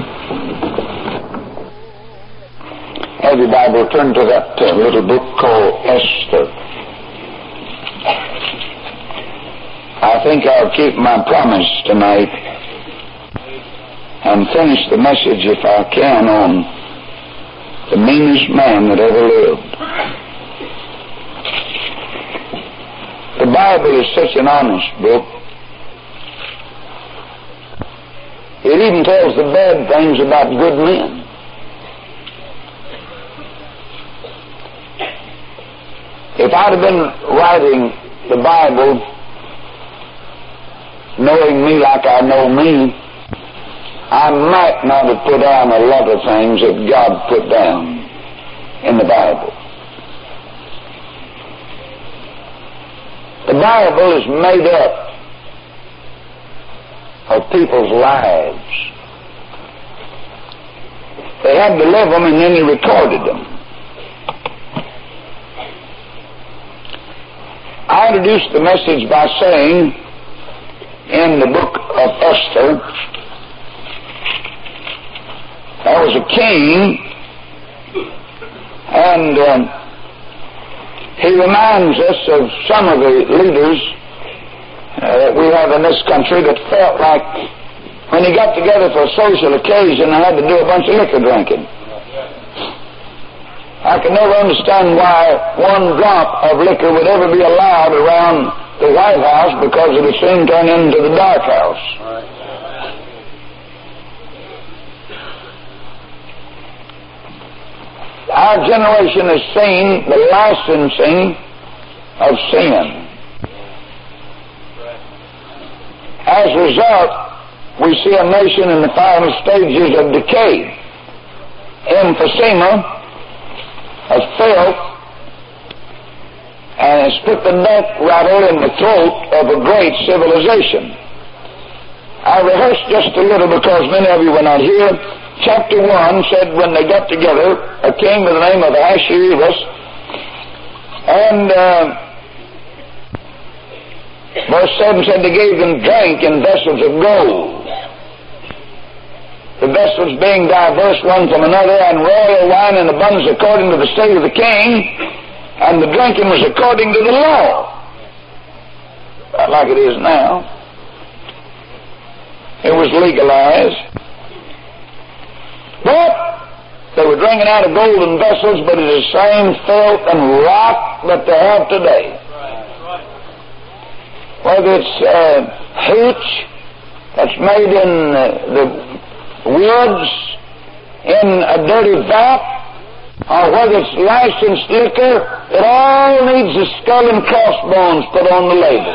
[SPEAKER 1] Have your Bible, turn to that uh, little book called Esther. I think I'll keep my promise tonight and finish the message, if I can, on the meanest man that ever lived. The Bible is such an honest book. It even tells the bad things about good men. If I'd have been writing the Bible knowing me like I know me, I might not have put down a lot of things that God put down in the Bible. The Bible is made up of people's lives. They had to live them, and then He recorded them. I introduced the message by saying, in the book of Esther, there was a king, and um, he reminds us of some of the leaders uh, that we have in this country that felt like when he got together for a social occasion, they had to do a bunch of liquor drinking. I could never understand why one drop of liquor would ever be allowed around the White House, because it would soon turn into the dark house. Our generation has seen the licensing of sin. As a result, we see a nation in the final stages of decay. Emphysema of filth, and it's put the neck rattle in the throat of a great civilization. I rehearsed just a little because many of you were not here. Chapter one said when they got together, a king by the name of Ahasuerus, and uh, verse seven said they gave them drink in vessels of gold. The vessels being diverse one from another, and royal wine in abundance according to the state of the king, and the drinking was according to the law. Not like it is now. It was legalized. But they were drinking out of golden vessels, but it's the same filth and rot that they have today. Whether it's uh, hooch that's made in uh, the woods in a dirty vat, or whether it's licensed liquor, it all needs the skull and crossbones put on the label.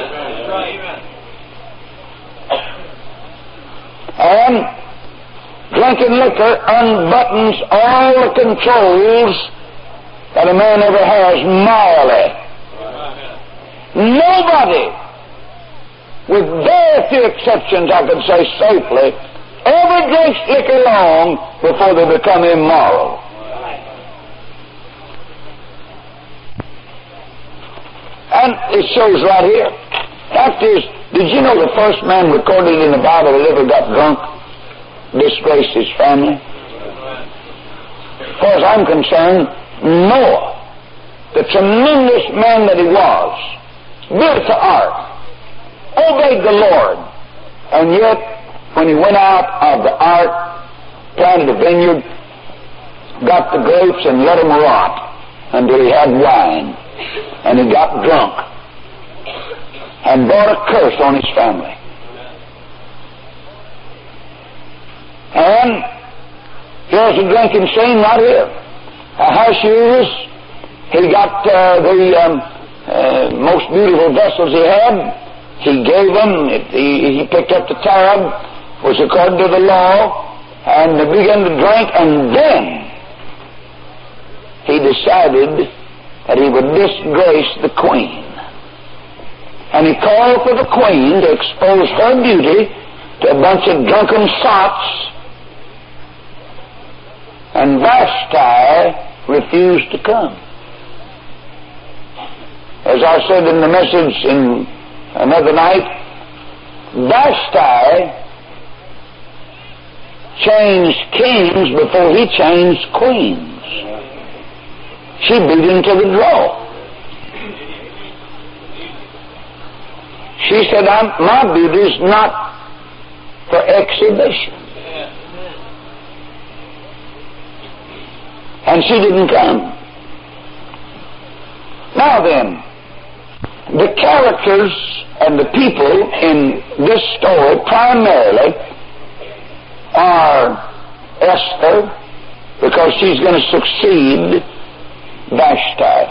[SPEAKER 1] And drinking liquor unbuttons all the controls that a man ever has morally. Nobody, with very few exceptions I could say safely, ever drinks liquor long before they become immoral. And it shows right here. Fact is, did you know the first man recorded in the Bible that ever got drunk disgraced his family? far as I'm concerned, Noah, the tremendous man that he was, built the ark, obeyed the Lord, and yet when he went out of the ark, planted a vineyard, got the grapes and let them rot until he had wine, and he got drunk and brought a curse on his family. And here's a drinking scene right here. Ahasuerus, he got uh, the um, uh, most beautiful vessels he had. He gave them, it, he, he picked up the tab, was according to the law, and they began to drink, and then he decided that he would disgrace the queen. And he called for the queen to expose her beauty to a bunch of drunken sots, and Vashti refused to come. As I said in the message in another night, Vashti changed kings before he changed queens. She beat him to the draw. She said, I'm, my beauty is not for exhibition. And she didn't come. Now then, the characters and the people in this story primarily are Esther, because she's going to succeed Vashti.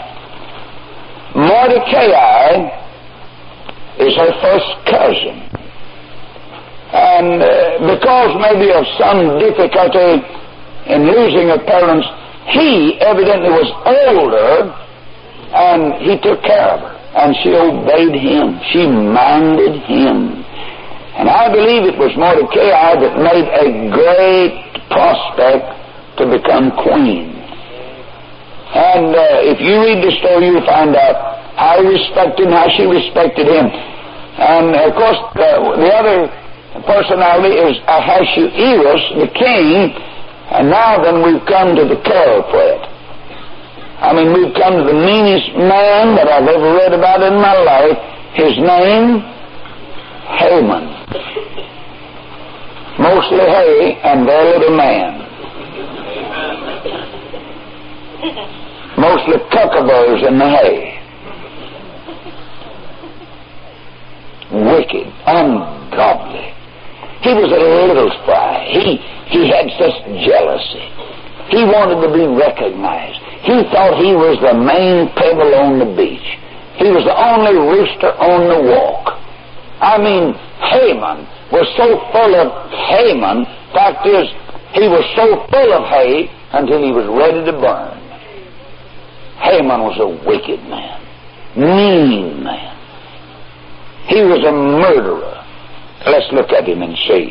[SPEAKER 1] Mordecai is her first cousin. And uh, because maybe of some difficulty in losing her parents, he evidently was older, and he took care of her, and she obeyed him. She minded him. And I believe it was Mordecai that made a great prospect to become queen. And uh, if you read the story, you'll find out how he respected and how she respected him. And of course, uh, the other personality is Ahasuerus, the king. And now then we've come to the culprit. I mean, we've come to the meanest man that I've ever read about in my life. His name, Haman. Mostly hay and very little man. Mostly cuckoos in the hay. Wicked, ungodly. He was a little fry. He, he had such jealousy. He wanted to be recognized. He thought he was the main pebble on the beach. He was the only rooster on the walk. I mean, Haman was so full of Haman. Fact is, he was so full of hay until he was ready to burn. Haman was a wicked man, mean man. He was a murderer. Let's look at him and see.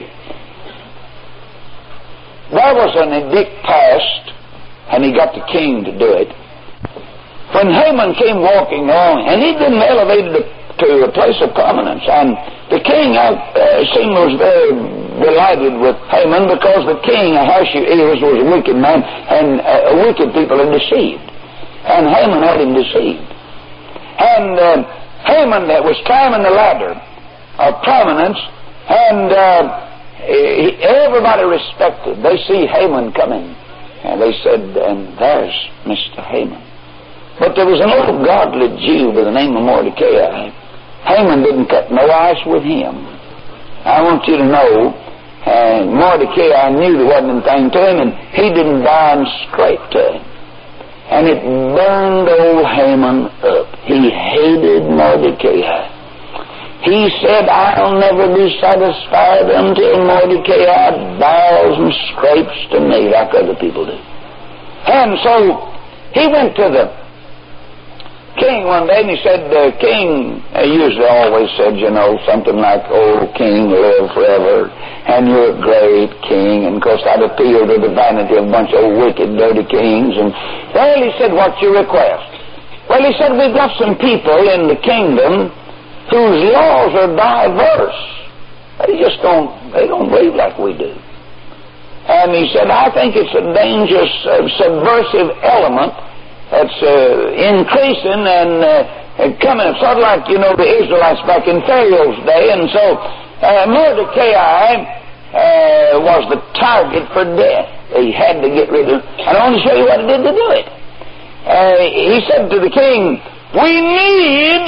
[SPEAKER 1] There was an edict passed, and he got the king to do it. When Haman came walking along, and he'd been elevated to a place of prominence, and the king, uh, seemed was very delighted with Haman, because the king, Ahasuerus, was a wicked man, and uh, wicked people are deceived. And Haman had him deceived. And uh, Haman that was climbing the ladder of prominence, and uh, he, everybody respected. They see Haman coming, and they said, and there's Mister Haman. But there was an old godly Jew by the name of Mordecai. Haman didn't cut no ice with him. I want you to know, and Mordecai knew there wasn't anything to him, and he didn't buy and scrape to him. And it burned old Haman up. He hated Mordecai. He said, I'll never be satisfied until Mordecai bows and scrapes to me like other people do. And so he went to the king one day, and he said, the king uh, usually always said, you know, something like, oh, king, live forever, and you're a great king. And of course that appealed to the vanity of a bunch of wicked, dirty kings. And well, he said, what's your request? Well, he said, we've got some people in the kingdom whose laws are diverse. They just don't, they don't believe like we do. And he said, I think it's a dangerous, uh, subversive element that's uh, increasing and uh, coming, sort of like, you know, the Israelites back in Pharaoh's day. And so uh, Mordecai uh, was the target for death. He had to get rid of it. And I want to show you what he did to do it. Uh, he said to the king, we need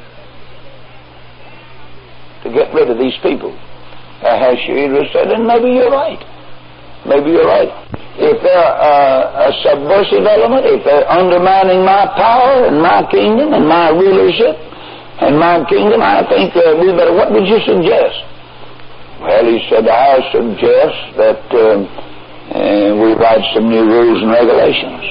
[SPEAKER 1] to get rid of these people. Ahasuerus said, and maybe you're right. Maybe you're right. If they're uh, a subversive element, if they're undermining my power and my kingdom and my rulership and my kingdom, I think uh, we better, what would you suggest? Well, he said, I suggest that uh, uh, we write some new rules and regulations.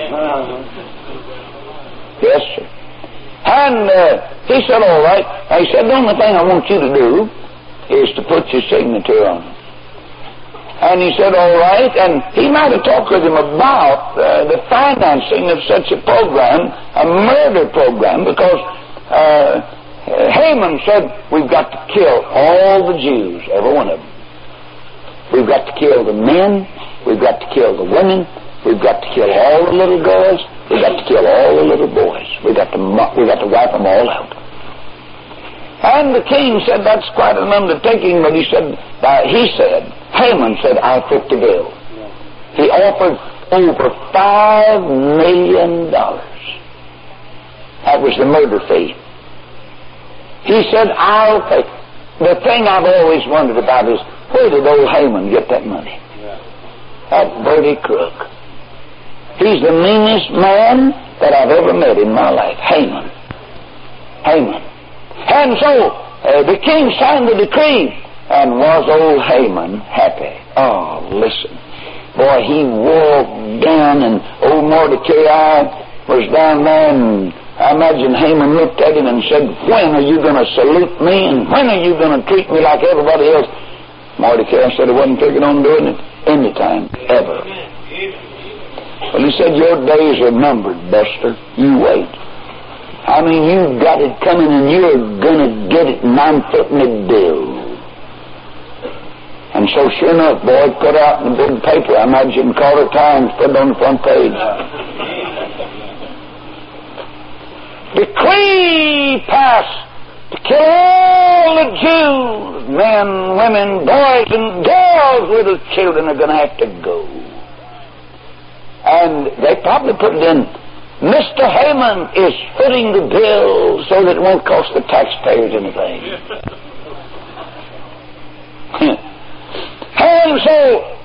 [SPEAKER 1] Yes, sir. And uh, he said, all right. He said, the only thing I want you to do is to put your signature on it. And he said, all right. And he might have talked with him about uh, the financing of such a program, a murder program, because uh, Haman said, we've got to kill all the Jews, every one of them. We've got to kill the men. We've got to kill the women. We've got to kill all the little girls. We've got to kill all the little boys. We've got to, we've got to wipe them all out. And the king said, that's quite an undertaking, but he said, uh, he said, Haman said, I'll foot the bill. He offered over five million dollars. That was the murder fee. He said, I'll pay. The thing I've always wondered about is, where did old Haman get that money? That dirty crook. He's the meanest man that I've ever met in my life. Haman. Haman. And so, uh, the king signed the decree, and was old Haman happy? Oh, listen. Boy, he walked down, and old Mordecai was down there, and I imagine Haman looked at him and said, when are you going to salute me, and when are you going to treat me like everybody else? Mordecai said he wasn't figuring on doing it any time, ever. Well, he said, your days are numbered, Buster. You wait. I mean, you've got it coming, and you're going to get it, and I'm footing the bill. And so, sure enough, boy, put out in the big paper, I imagine Carter Times put it on the front page. Decree passed to kill all the Jews, men, women, boys, and girls, little children are going to have to go. And they probably put it in, Mister Haman is footing the bill so that it won't cost the taxpayers anything. And so,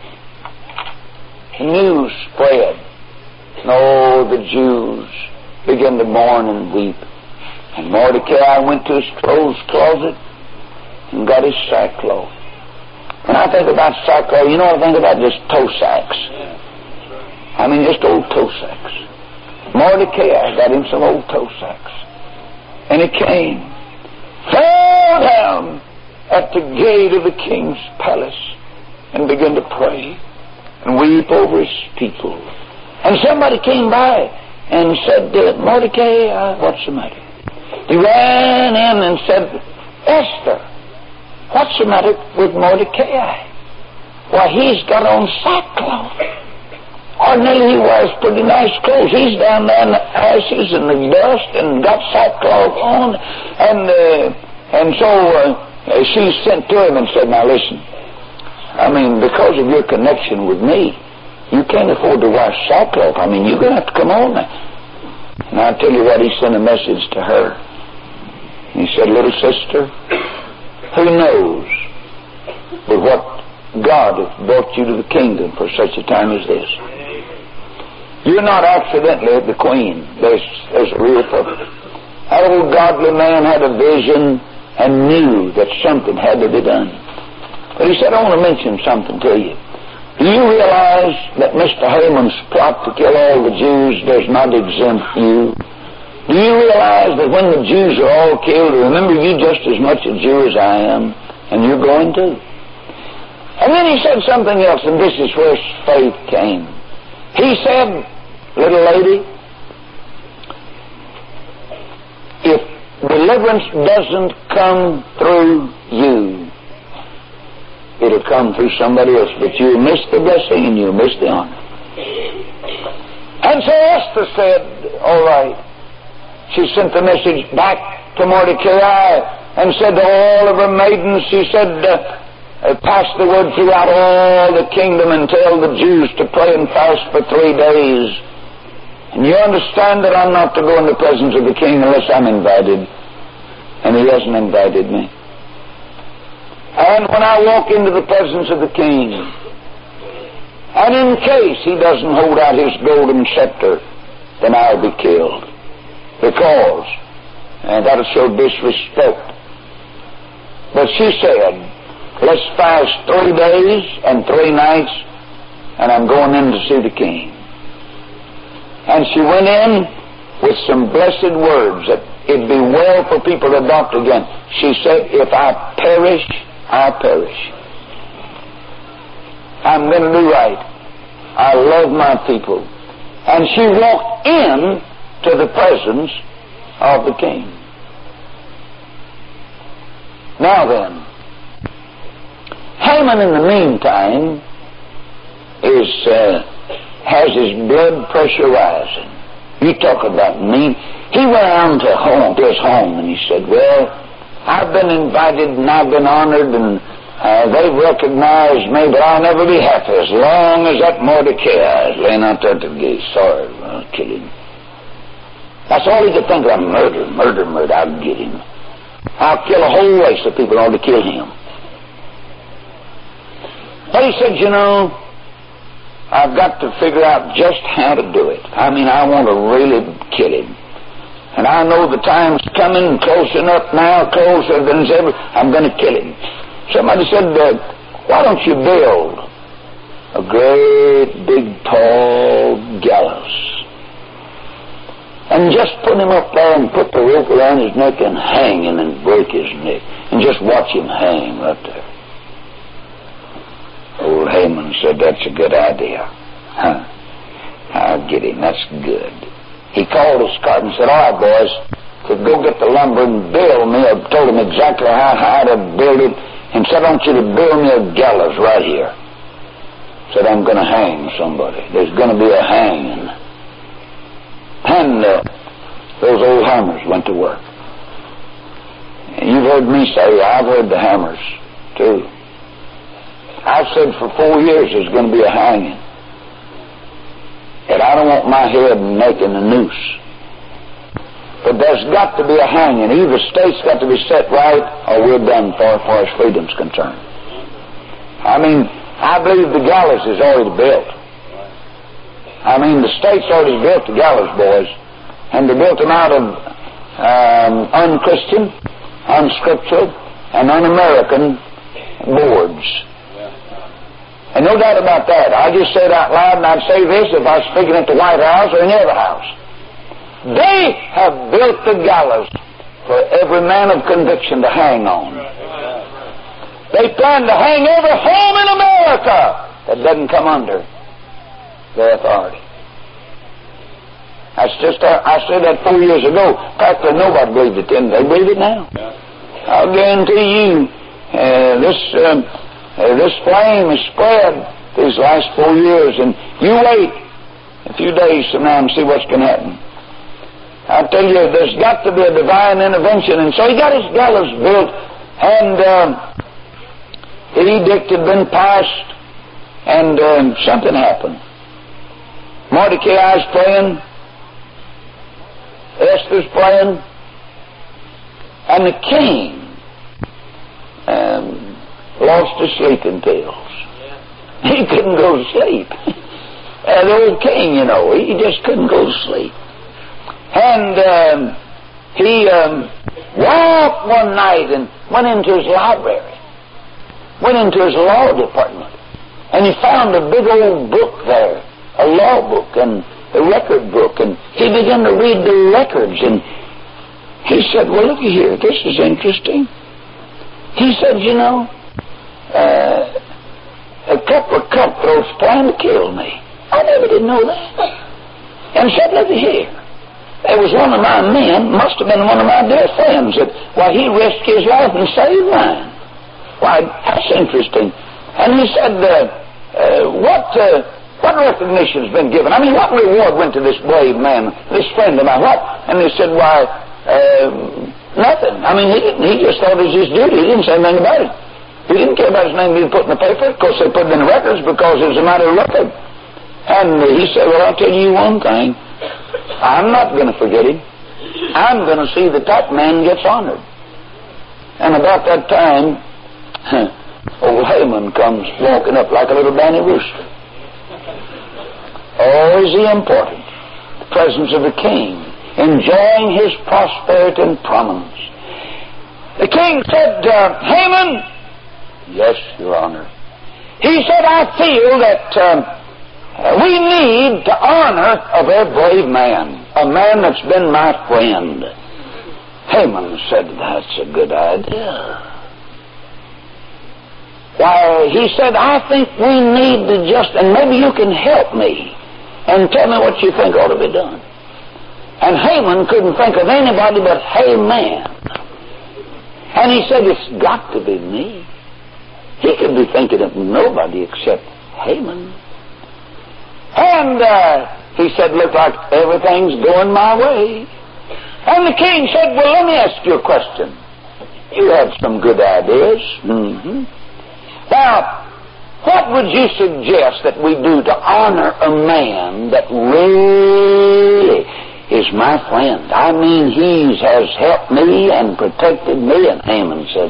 [SPEAKER 1] the news spread. And oh, the Jews began to mourn and weep. And Mordecai went to his clothes closet and got his sackcloth. When I think about sackcloth, you know what I think about? Just toe sacks. I mean, just old toe sacks. Mordecai got him some old toe sacks. And he came, fell down at the gate of the king's palace and began to pray and weep over his people. And somebody came by and said, Mordecai, uh, what's the matter? He ran in and said, Esther, what's the matter with Mordecai? Why, he's got on sackcloth. Ordinarily he wears pretty nice clothes. He's down there in the ashes and the dust and got sackcloth on. And uh, and so uh, she sent to him and said, now listen, I mean, because of your connection with me, you can't afford to wear sackcloth. I mean, you're going to have to come on now. And I'll tell you what, he sent a message to her. He said, little sister, who knows but what God hath brought you to the kingdom for such a time as this. You're not accidentally the queen. There's, there's a real purpose. That old godly man had a vision and knew that something had to be done. But he said, I want to mention something to you. Do you realize that Mister Haman's plot to kill all the Jews does not exempt you? Do you realize that when the Jews are all killed, remember you're just as much a Jew as I am, and you're going to? And then he said something else, and this is where faith came. He said, little lady, if deliverance doesn't come through you, it'll come through somebody else. But you'll miss the blessing and you'll miss the honor. And so Esther said, all right. She sent the message back to Mordecai and said to all of her maidens, she said, uh, pass the word throughout all the kingdom and tell the Jews to pray and fast for three days. And you understand that I'm not to go in the presence of the king unless I'm invited. And he hasn't invited me. And when I walk into the presence of the king, and in case he doesn't hold out his golden scepter, then I'll be killed. Because, and that'll show disrespect. But she said, let's fast three days and three nights, and I'm going in to see the king. And she went in with some blessed words that it'd be well for people to adopt again. She said, if I perish, I perish. I'm going to do right. I love my people. And she walked in to the presence of the king. Now then, Haman in the meantime is uh, has his blood pressure rising. You talk about mean. He went around to home, to his home, and he said, well, I've been invited and I've been honored and uh, they've recognized me, but I'll never be happy as long as that Mordecai is laying out there at the gate. Sorry, I'll kill him. That's all he could think of. Murder, murder, murder. I'll get him. I'll kill a whole race of people in order to kill him. But he said, you know, I've got to figure out just how to do it. I mean, I want to really kill him. And I know the time's coming close enough now, closer than ever, I'm going to kill him. Somebody said, uh, why don't you build a great, big, tall gallows? And just put him up there and put the rope around his neck and hang him and break his neck. And just watch him hang right there. Old Haman said, that's a good idea. Huh. I'll get him. That's good. He called his cart and said, all right, boys, to go get the lumber and build me. I told him exactly how high to build it and said, I want you to build me a gallows right here. Said, I'm going to hang somebody. There's going to be a hanging. And uh, those old hammers went to work. And you've heard me say, I've heard the hammers too. I've said for four years there's going to be a hanging. And I don't want my head and neck in a noose. But there's got to be a hanging. Either the state's got to be set right or we're done far, far as freedom's concerned. I mean, I believe the gallows is already built. I mean, the state's already built the gallows, boys. And they built them out of um, unchristian, unscriptural, and un-American boards. And no doubt about that. I just said out loud, and I'd say this if I was speaking at the White House or any other house. They have built the gallows for every man of conviction to hang on. They plan to hang every home in America that doesn't come under their authority. That's just, uh, I said that four years ago. Practically nobody believed it then. They believe it now. I'll guarantee you, uh, this... Uh, Uh, this flame has spread these last four years, and you wait a few days from now and see what's going to happen. I tell you, there's got to be a divine intervention. And so he got his gallows built, and uh, the edict had been passed, and uh, something happened. Mordecai's praying, Esther's praying, and the king um, lost his sleeping pills. He couldn't go to sleep. And the old king, you know, he just couldn't go to sleep. And um, he um, walked one night and went into his library, went into his law department, and he found a big old book there, a law book and a record book, and he began to read the records, and he said, well, look here, this is interesting. He said, you know, Uh, a couple of cutthroats trying to kill me. I never did know that. And said, look here. There was one of my men, must have been one of my dear friends, that, why, he risked his life and saved mine. Why, that's interesting. And he said, uh, uh, what uh, what recognition's been given? I mean, what reward went to this brave man, this friend of mine? What? And they said, why, uh, nothing. I mean, he didn't. He just thought it was his duty. He didn't say anything about it. He didn't care about his name being put in the paper. Of course, they put it in the records because it was a matter of record. And uh, he said, well, I'll tell you one thing. I'm not going to forget him. I'm going to see that that man gets honored. And about that time, old Haman comes walking up like a little banny rooster. Oh, is he important? The presence of the king, enjoying his prosperity and prominence. The king said, uh, Haman, yes, Your Honor. He said, I feel that um, we need to honor a very brave man, a man that's been my friend. Haman said, that's a good idea. Why, he said, I think we need to just, and maybe you can help me and tell me what you think ought to be done. And Haman couldn't think of anybody but Haman. And he said, it's got to be me. He could be thinking of nobody except Haman. And uh, he said, look like everything's going my way. And the king said, well, let me ask you a question. You have some good ideas. Mm-hmm. Now, what would you suggest that we do to honor a man that really is my friend? I mean, he has helped me and protected me. And Haman said,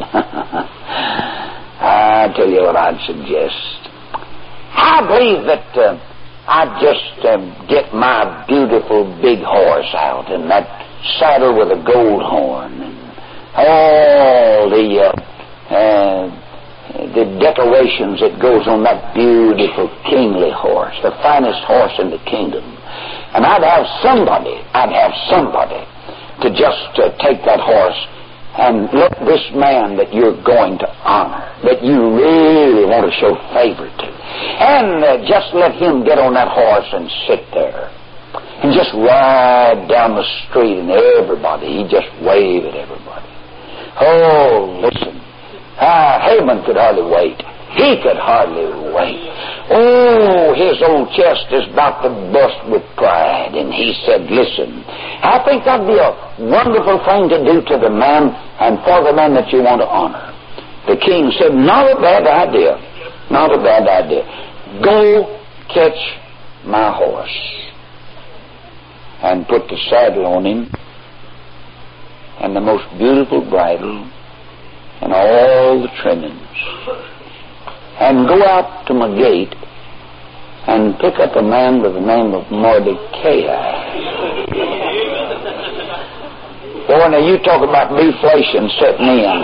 [SPEAKER 1] I tell you what I'd suggest. I believe that uh, I'd just uh, get my beautiful big horse out and that saddle with a gold horn and all the uh, uh, the decorations that goes on that beautiful kingly horse, the finest horse in the kingdom. And I'd have somebody, I'd have somebody to just uh, take that horse and look this man that you're going to honor, that you really want to show favor to, and uh, just let him get on that horse and sit there and just ride down the street, and everybody, he just wave at everybody. Oh, listen. Ah, Haman could hardly wait. He could hardly wait. Oh, his old chest is about to burst with pride. And he said, listen, I think that'd be a wonderful thing to do to the man and for the man that you want to honor. The king said, not a bad idea. Not a bad idea. Go catch my horse and put the saddle on him and the most beautiful bridle and all the trimmings, and go out to my gate and pick up a man by the name of Mordecai. Boy, now you talk about deflation setting in.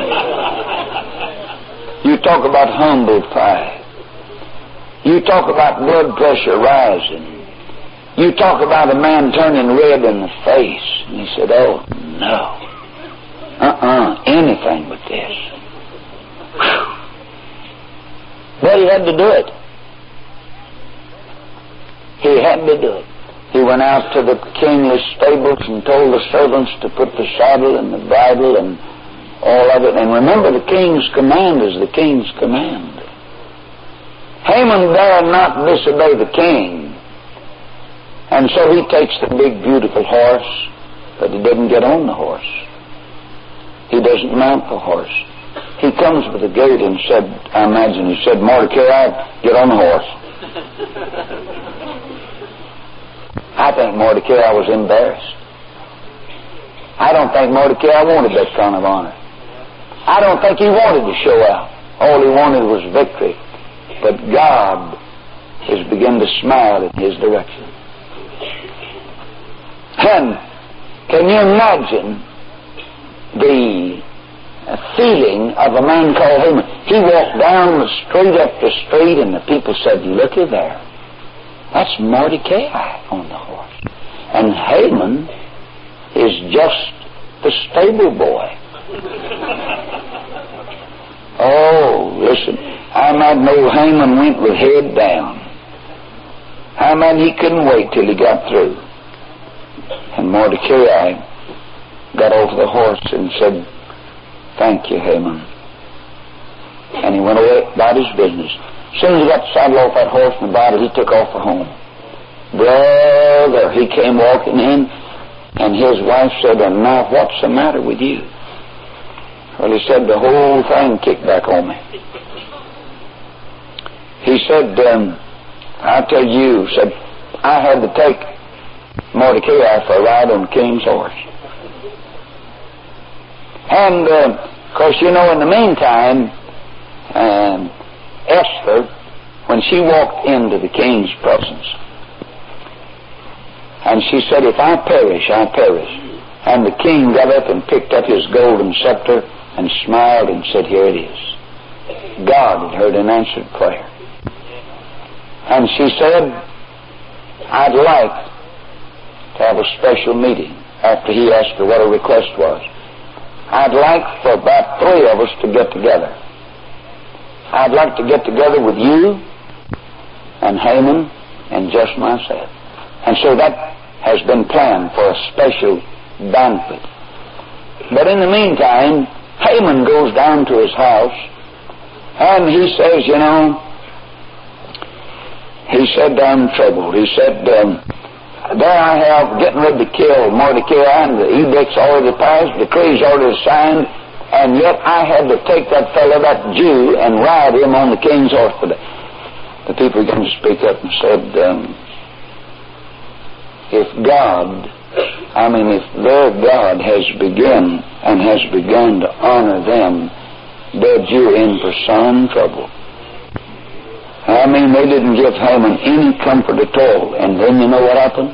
[SPEAKER 1] You talk about humble pride. You talk about blood pressure rising. You talk about a man turning red in the face. And he said, oh, no. Uh-uh, anything but this. Whew. But he had to do it. He had to do it. He went out to the kingly stables and told the servants to put the saddle and the bridle and all of it. And remember, the king's command is the king's command. Haman dare not disobey the king. And so he takes the big, beautiful horse, but he doesn't get on the horse. He doesn't mount the horse. He comes to the gate and said, I imagine he said, Mordecai, get on the horse. I think Mordecai was embarrassed. I don't think Mordecai wanted that kind of honor. I don't think he wanted to show out. All he wanted was victory. But God has begun to smile in his direction. And can you imagine the feeling of a man called Haman? He walked down the street after street, and the people said, looky there. That's Mordecai on the horse. And Haman is just the stable boy. Oh, listen. I imagine old Haman went with head down. I imagine he couldn't wait till he got through. And Mordecai got off the horse and said, thank you, Haman. And he went away about his business. As soon as he got the saddle off that horse and the bridle, he took off for home. Brother, he came walking in, and his wife said, "And now what's the matter with you?" Well, he said, "The whole thing kicked back on me." He said, um, "I tell you," said, "I had to take Mordecai for a ride on the king's horse." And, uh, of course, you know, in the meantime, um, Esther, when she walked into the king's presence, and she said, "If I perish, I perish." And the king got up and picked up his golden scepter and smiled and said, "Here it is." God had heard an answered prayer. And she said, "I'd like to have a special meeting," after he asked her what her request was. "I'd like for about three of us to get together. I'd like to get together with you and Haman and just myself." And so that has been planned for a special banquet. But in the meantime, Haman goes down to his house, and he says, you know, he said, "I'm troubled." He said, um, "There I have getting ready to kill Mordecai, and the edict's already passed, decree's already signed, and yet I had to take that fellow, that Jew, and ride him on the king's horse today." The people began to speak up and said, um, if God, I mean, if their God has begun and has begun to honor them, they're due in for some trouble. I mean, they didn't give Haman any comfort at all. And then you know what happened?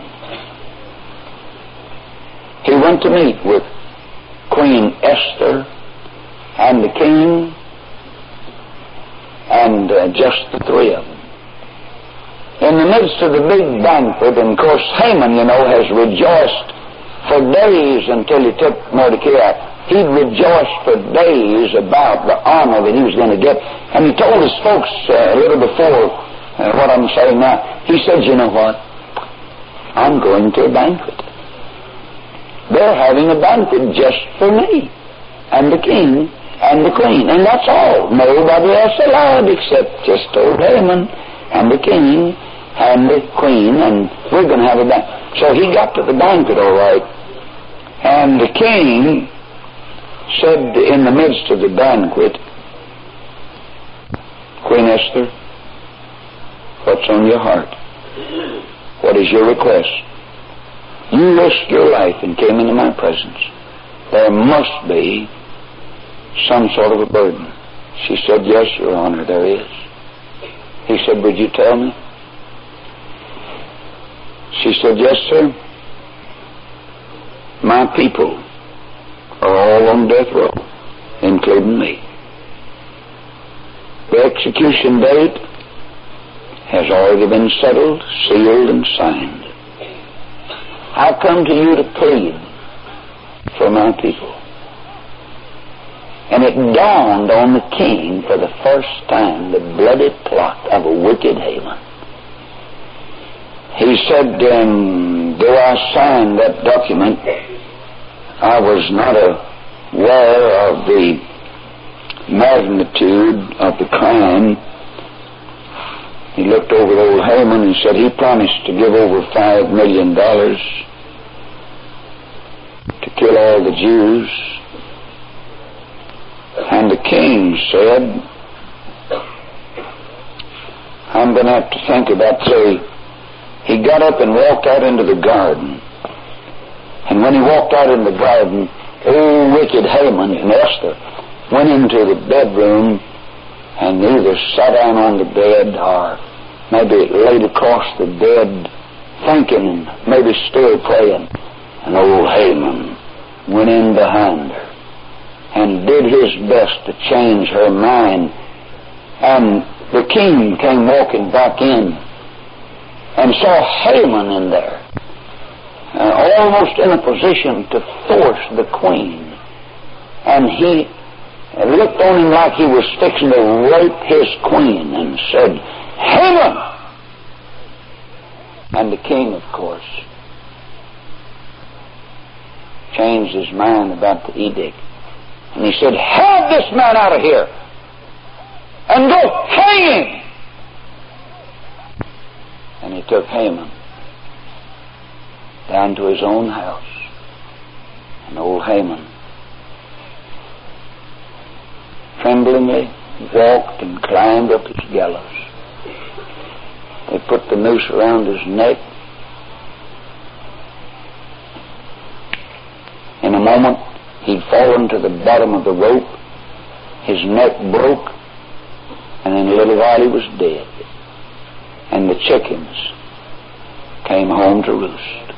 [SPEAKER 1] He went to meet with Queen Esther and the king, and uh, just the three of them. In the midst of the big banquet, and of course Haman, you know, has rejoiced for days until he took Mordecai. He'd rejoiced for days about the honor that he was going to get. And he told his folks uh, a little before uh, what I'm saying now. He said, "You know what? I'm going to a banquet. They're having a banquet just for me and the king and the queen. And that's all. Nobody else allowed except just old Haman and the king and the queen, and we're going to have a banquet." So he got to the banquet all right. And the king said in the midst of the banquet, "Queen Esther, what's on your heart? What is your request? You risked your life and came into my presence. There must be some sort of a burden." She said, "Yes, Your Honor, there is." He said, "Would you tell me?" She said, "Yes, sir. My people are all on death row, including me. The execution date has already been settled, sealed, and signed. I come to you to plead for my people." And it dawned on the king for the first time the bloody plot of a wicked Haman. He said, um, "Though I signed that document, I was not aware of the magnitude of the crime." He looked over at old Haman and said he promised to give over five million dollars to kill all the Jews. And the king said, "I'm going to have to think about this." He got up and walked out into the garden. And when he walked out in the garden, old wicked Haman and Esther went into the bedroom and either sat down on the bed or maybe laid across the bed thinking, maybe still praying. And old Haman went in behind her and did his best to change her mind. And the king came walking back in and saw Haman in there, uh, almost in a position to force the queen. And he looked on him like he was fixing to rape his queen and said, "Haman!" And the king, of course, changed his mind about the edict. And he said, "Have this man out of here." and go hang him. And he took Haman down to his own house. And old Haman tremblingly walked and climbed up his gallows. They put the noose around his neck. In a moment, he'd fallen to the bottom of the rope. His neck broke, and in a little while he was dead. And the chickens came home to roost.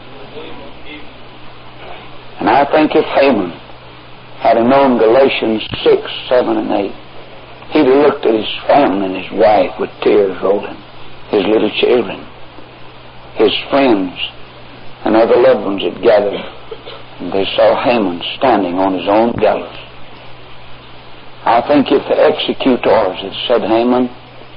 [SPEAKER 1] And I think if Haman had known Galatians six, seven, and eight, he'd have looked at his family and his wife with tears rolling, his little children, his friends, and other loved ones had gathered, and they saw Haman standing on his own gallows. I think if the executors had said, Haman,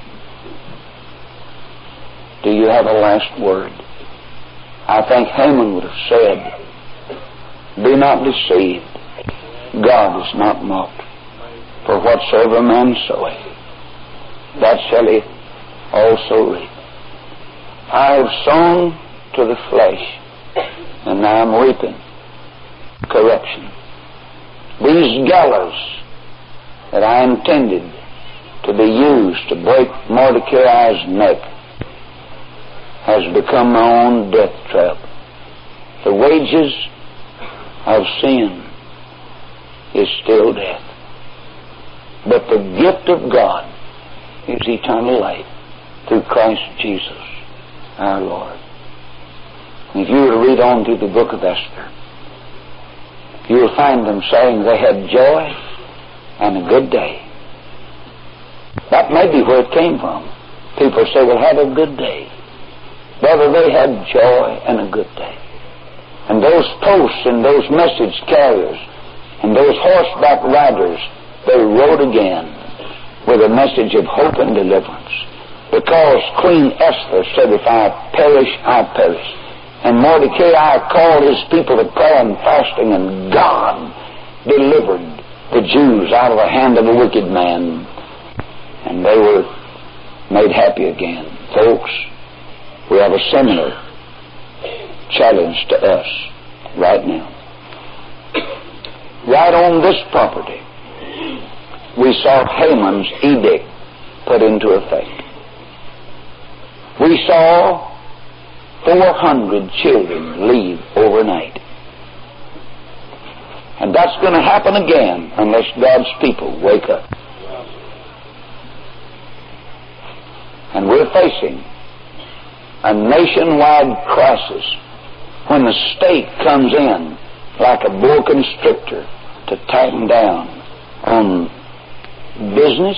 [SPEAKER 1] do you have a last word? I think Haman would have said, be not deceived. God is not mocked. For whatsoever man soweth, that shall he also reap. I have sown to the flesh, and now I'm reaping correction. These gallows that I intended to be used to break Mordecai's neck has become my own death trap. The wages of sin is still death. But the gift of God is eternal life through Christ Jesus our Lord. If you were to read on through the book of Esther, you will find them saying they had joy and a good day. That may be where it came from. People say, well, have a good day. Brother, they had joy and a good day. And those posts and those message carriers and those horseback riders, they rode again with a message of hope and deliverance. Because Queen Esther said, if I perish, I perish. And Mordecai called his people to prayer and fasting, and God delivered the Jews out of the hand of a wicked man. And they were made happy again. Folks, we have a similar challenge to us right now. Right on this property, we saw Haman's edict put into effect. We saw four hundred children leave overnight. And that's going to happen again unless God's people wake up. And we're facing a nationwide crisis when the state comes in like a boa constrictor to tighten down on business,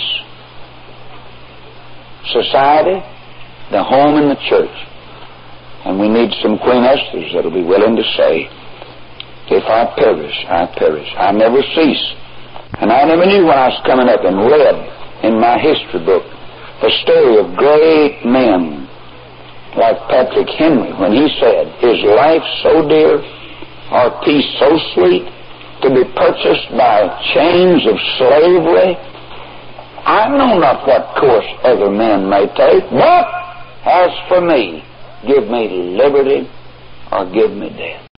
[SPEAKER 1] society, the home, and the church. And we need some Queen Esthers that'll be willing to say, if I perish, I perish. I never cease. And I never knew when I was coming up and read in my history book the story of great men like Patrick Henry when he said, is life so dear, or peace so sweet, to be purchased by chains of slavery? I know not what course other men may take, but as for me, give me liberty or give me death.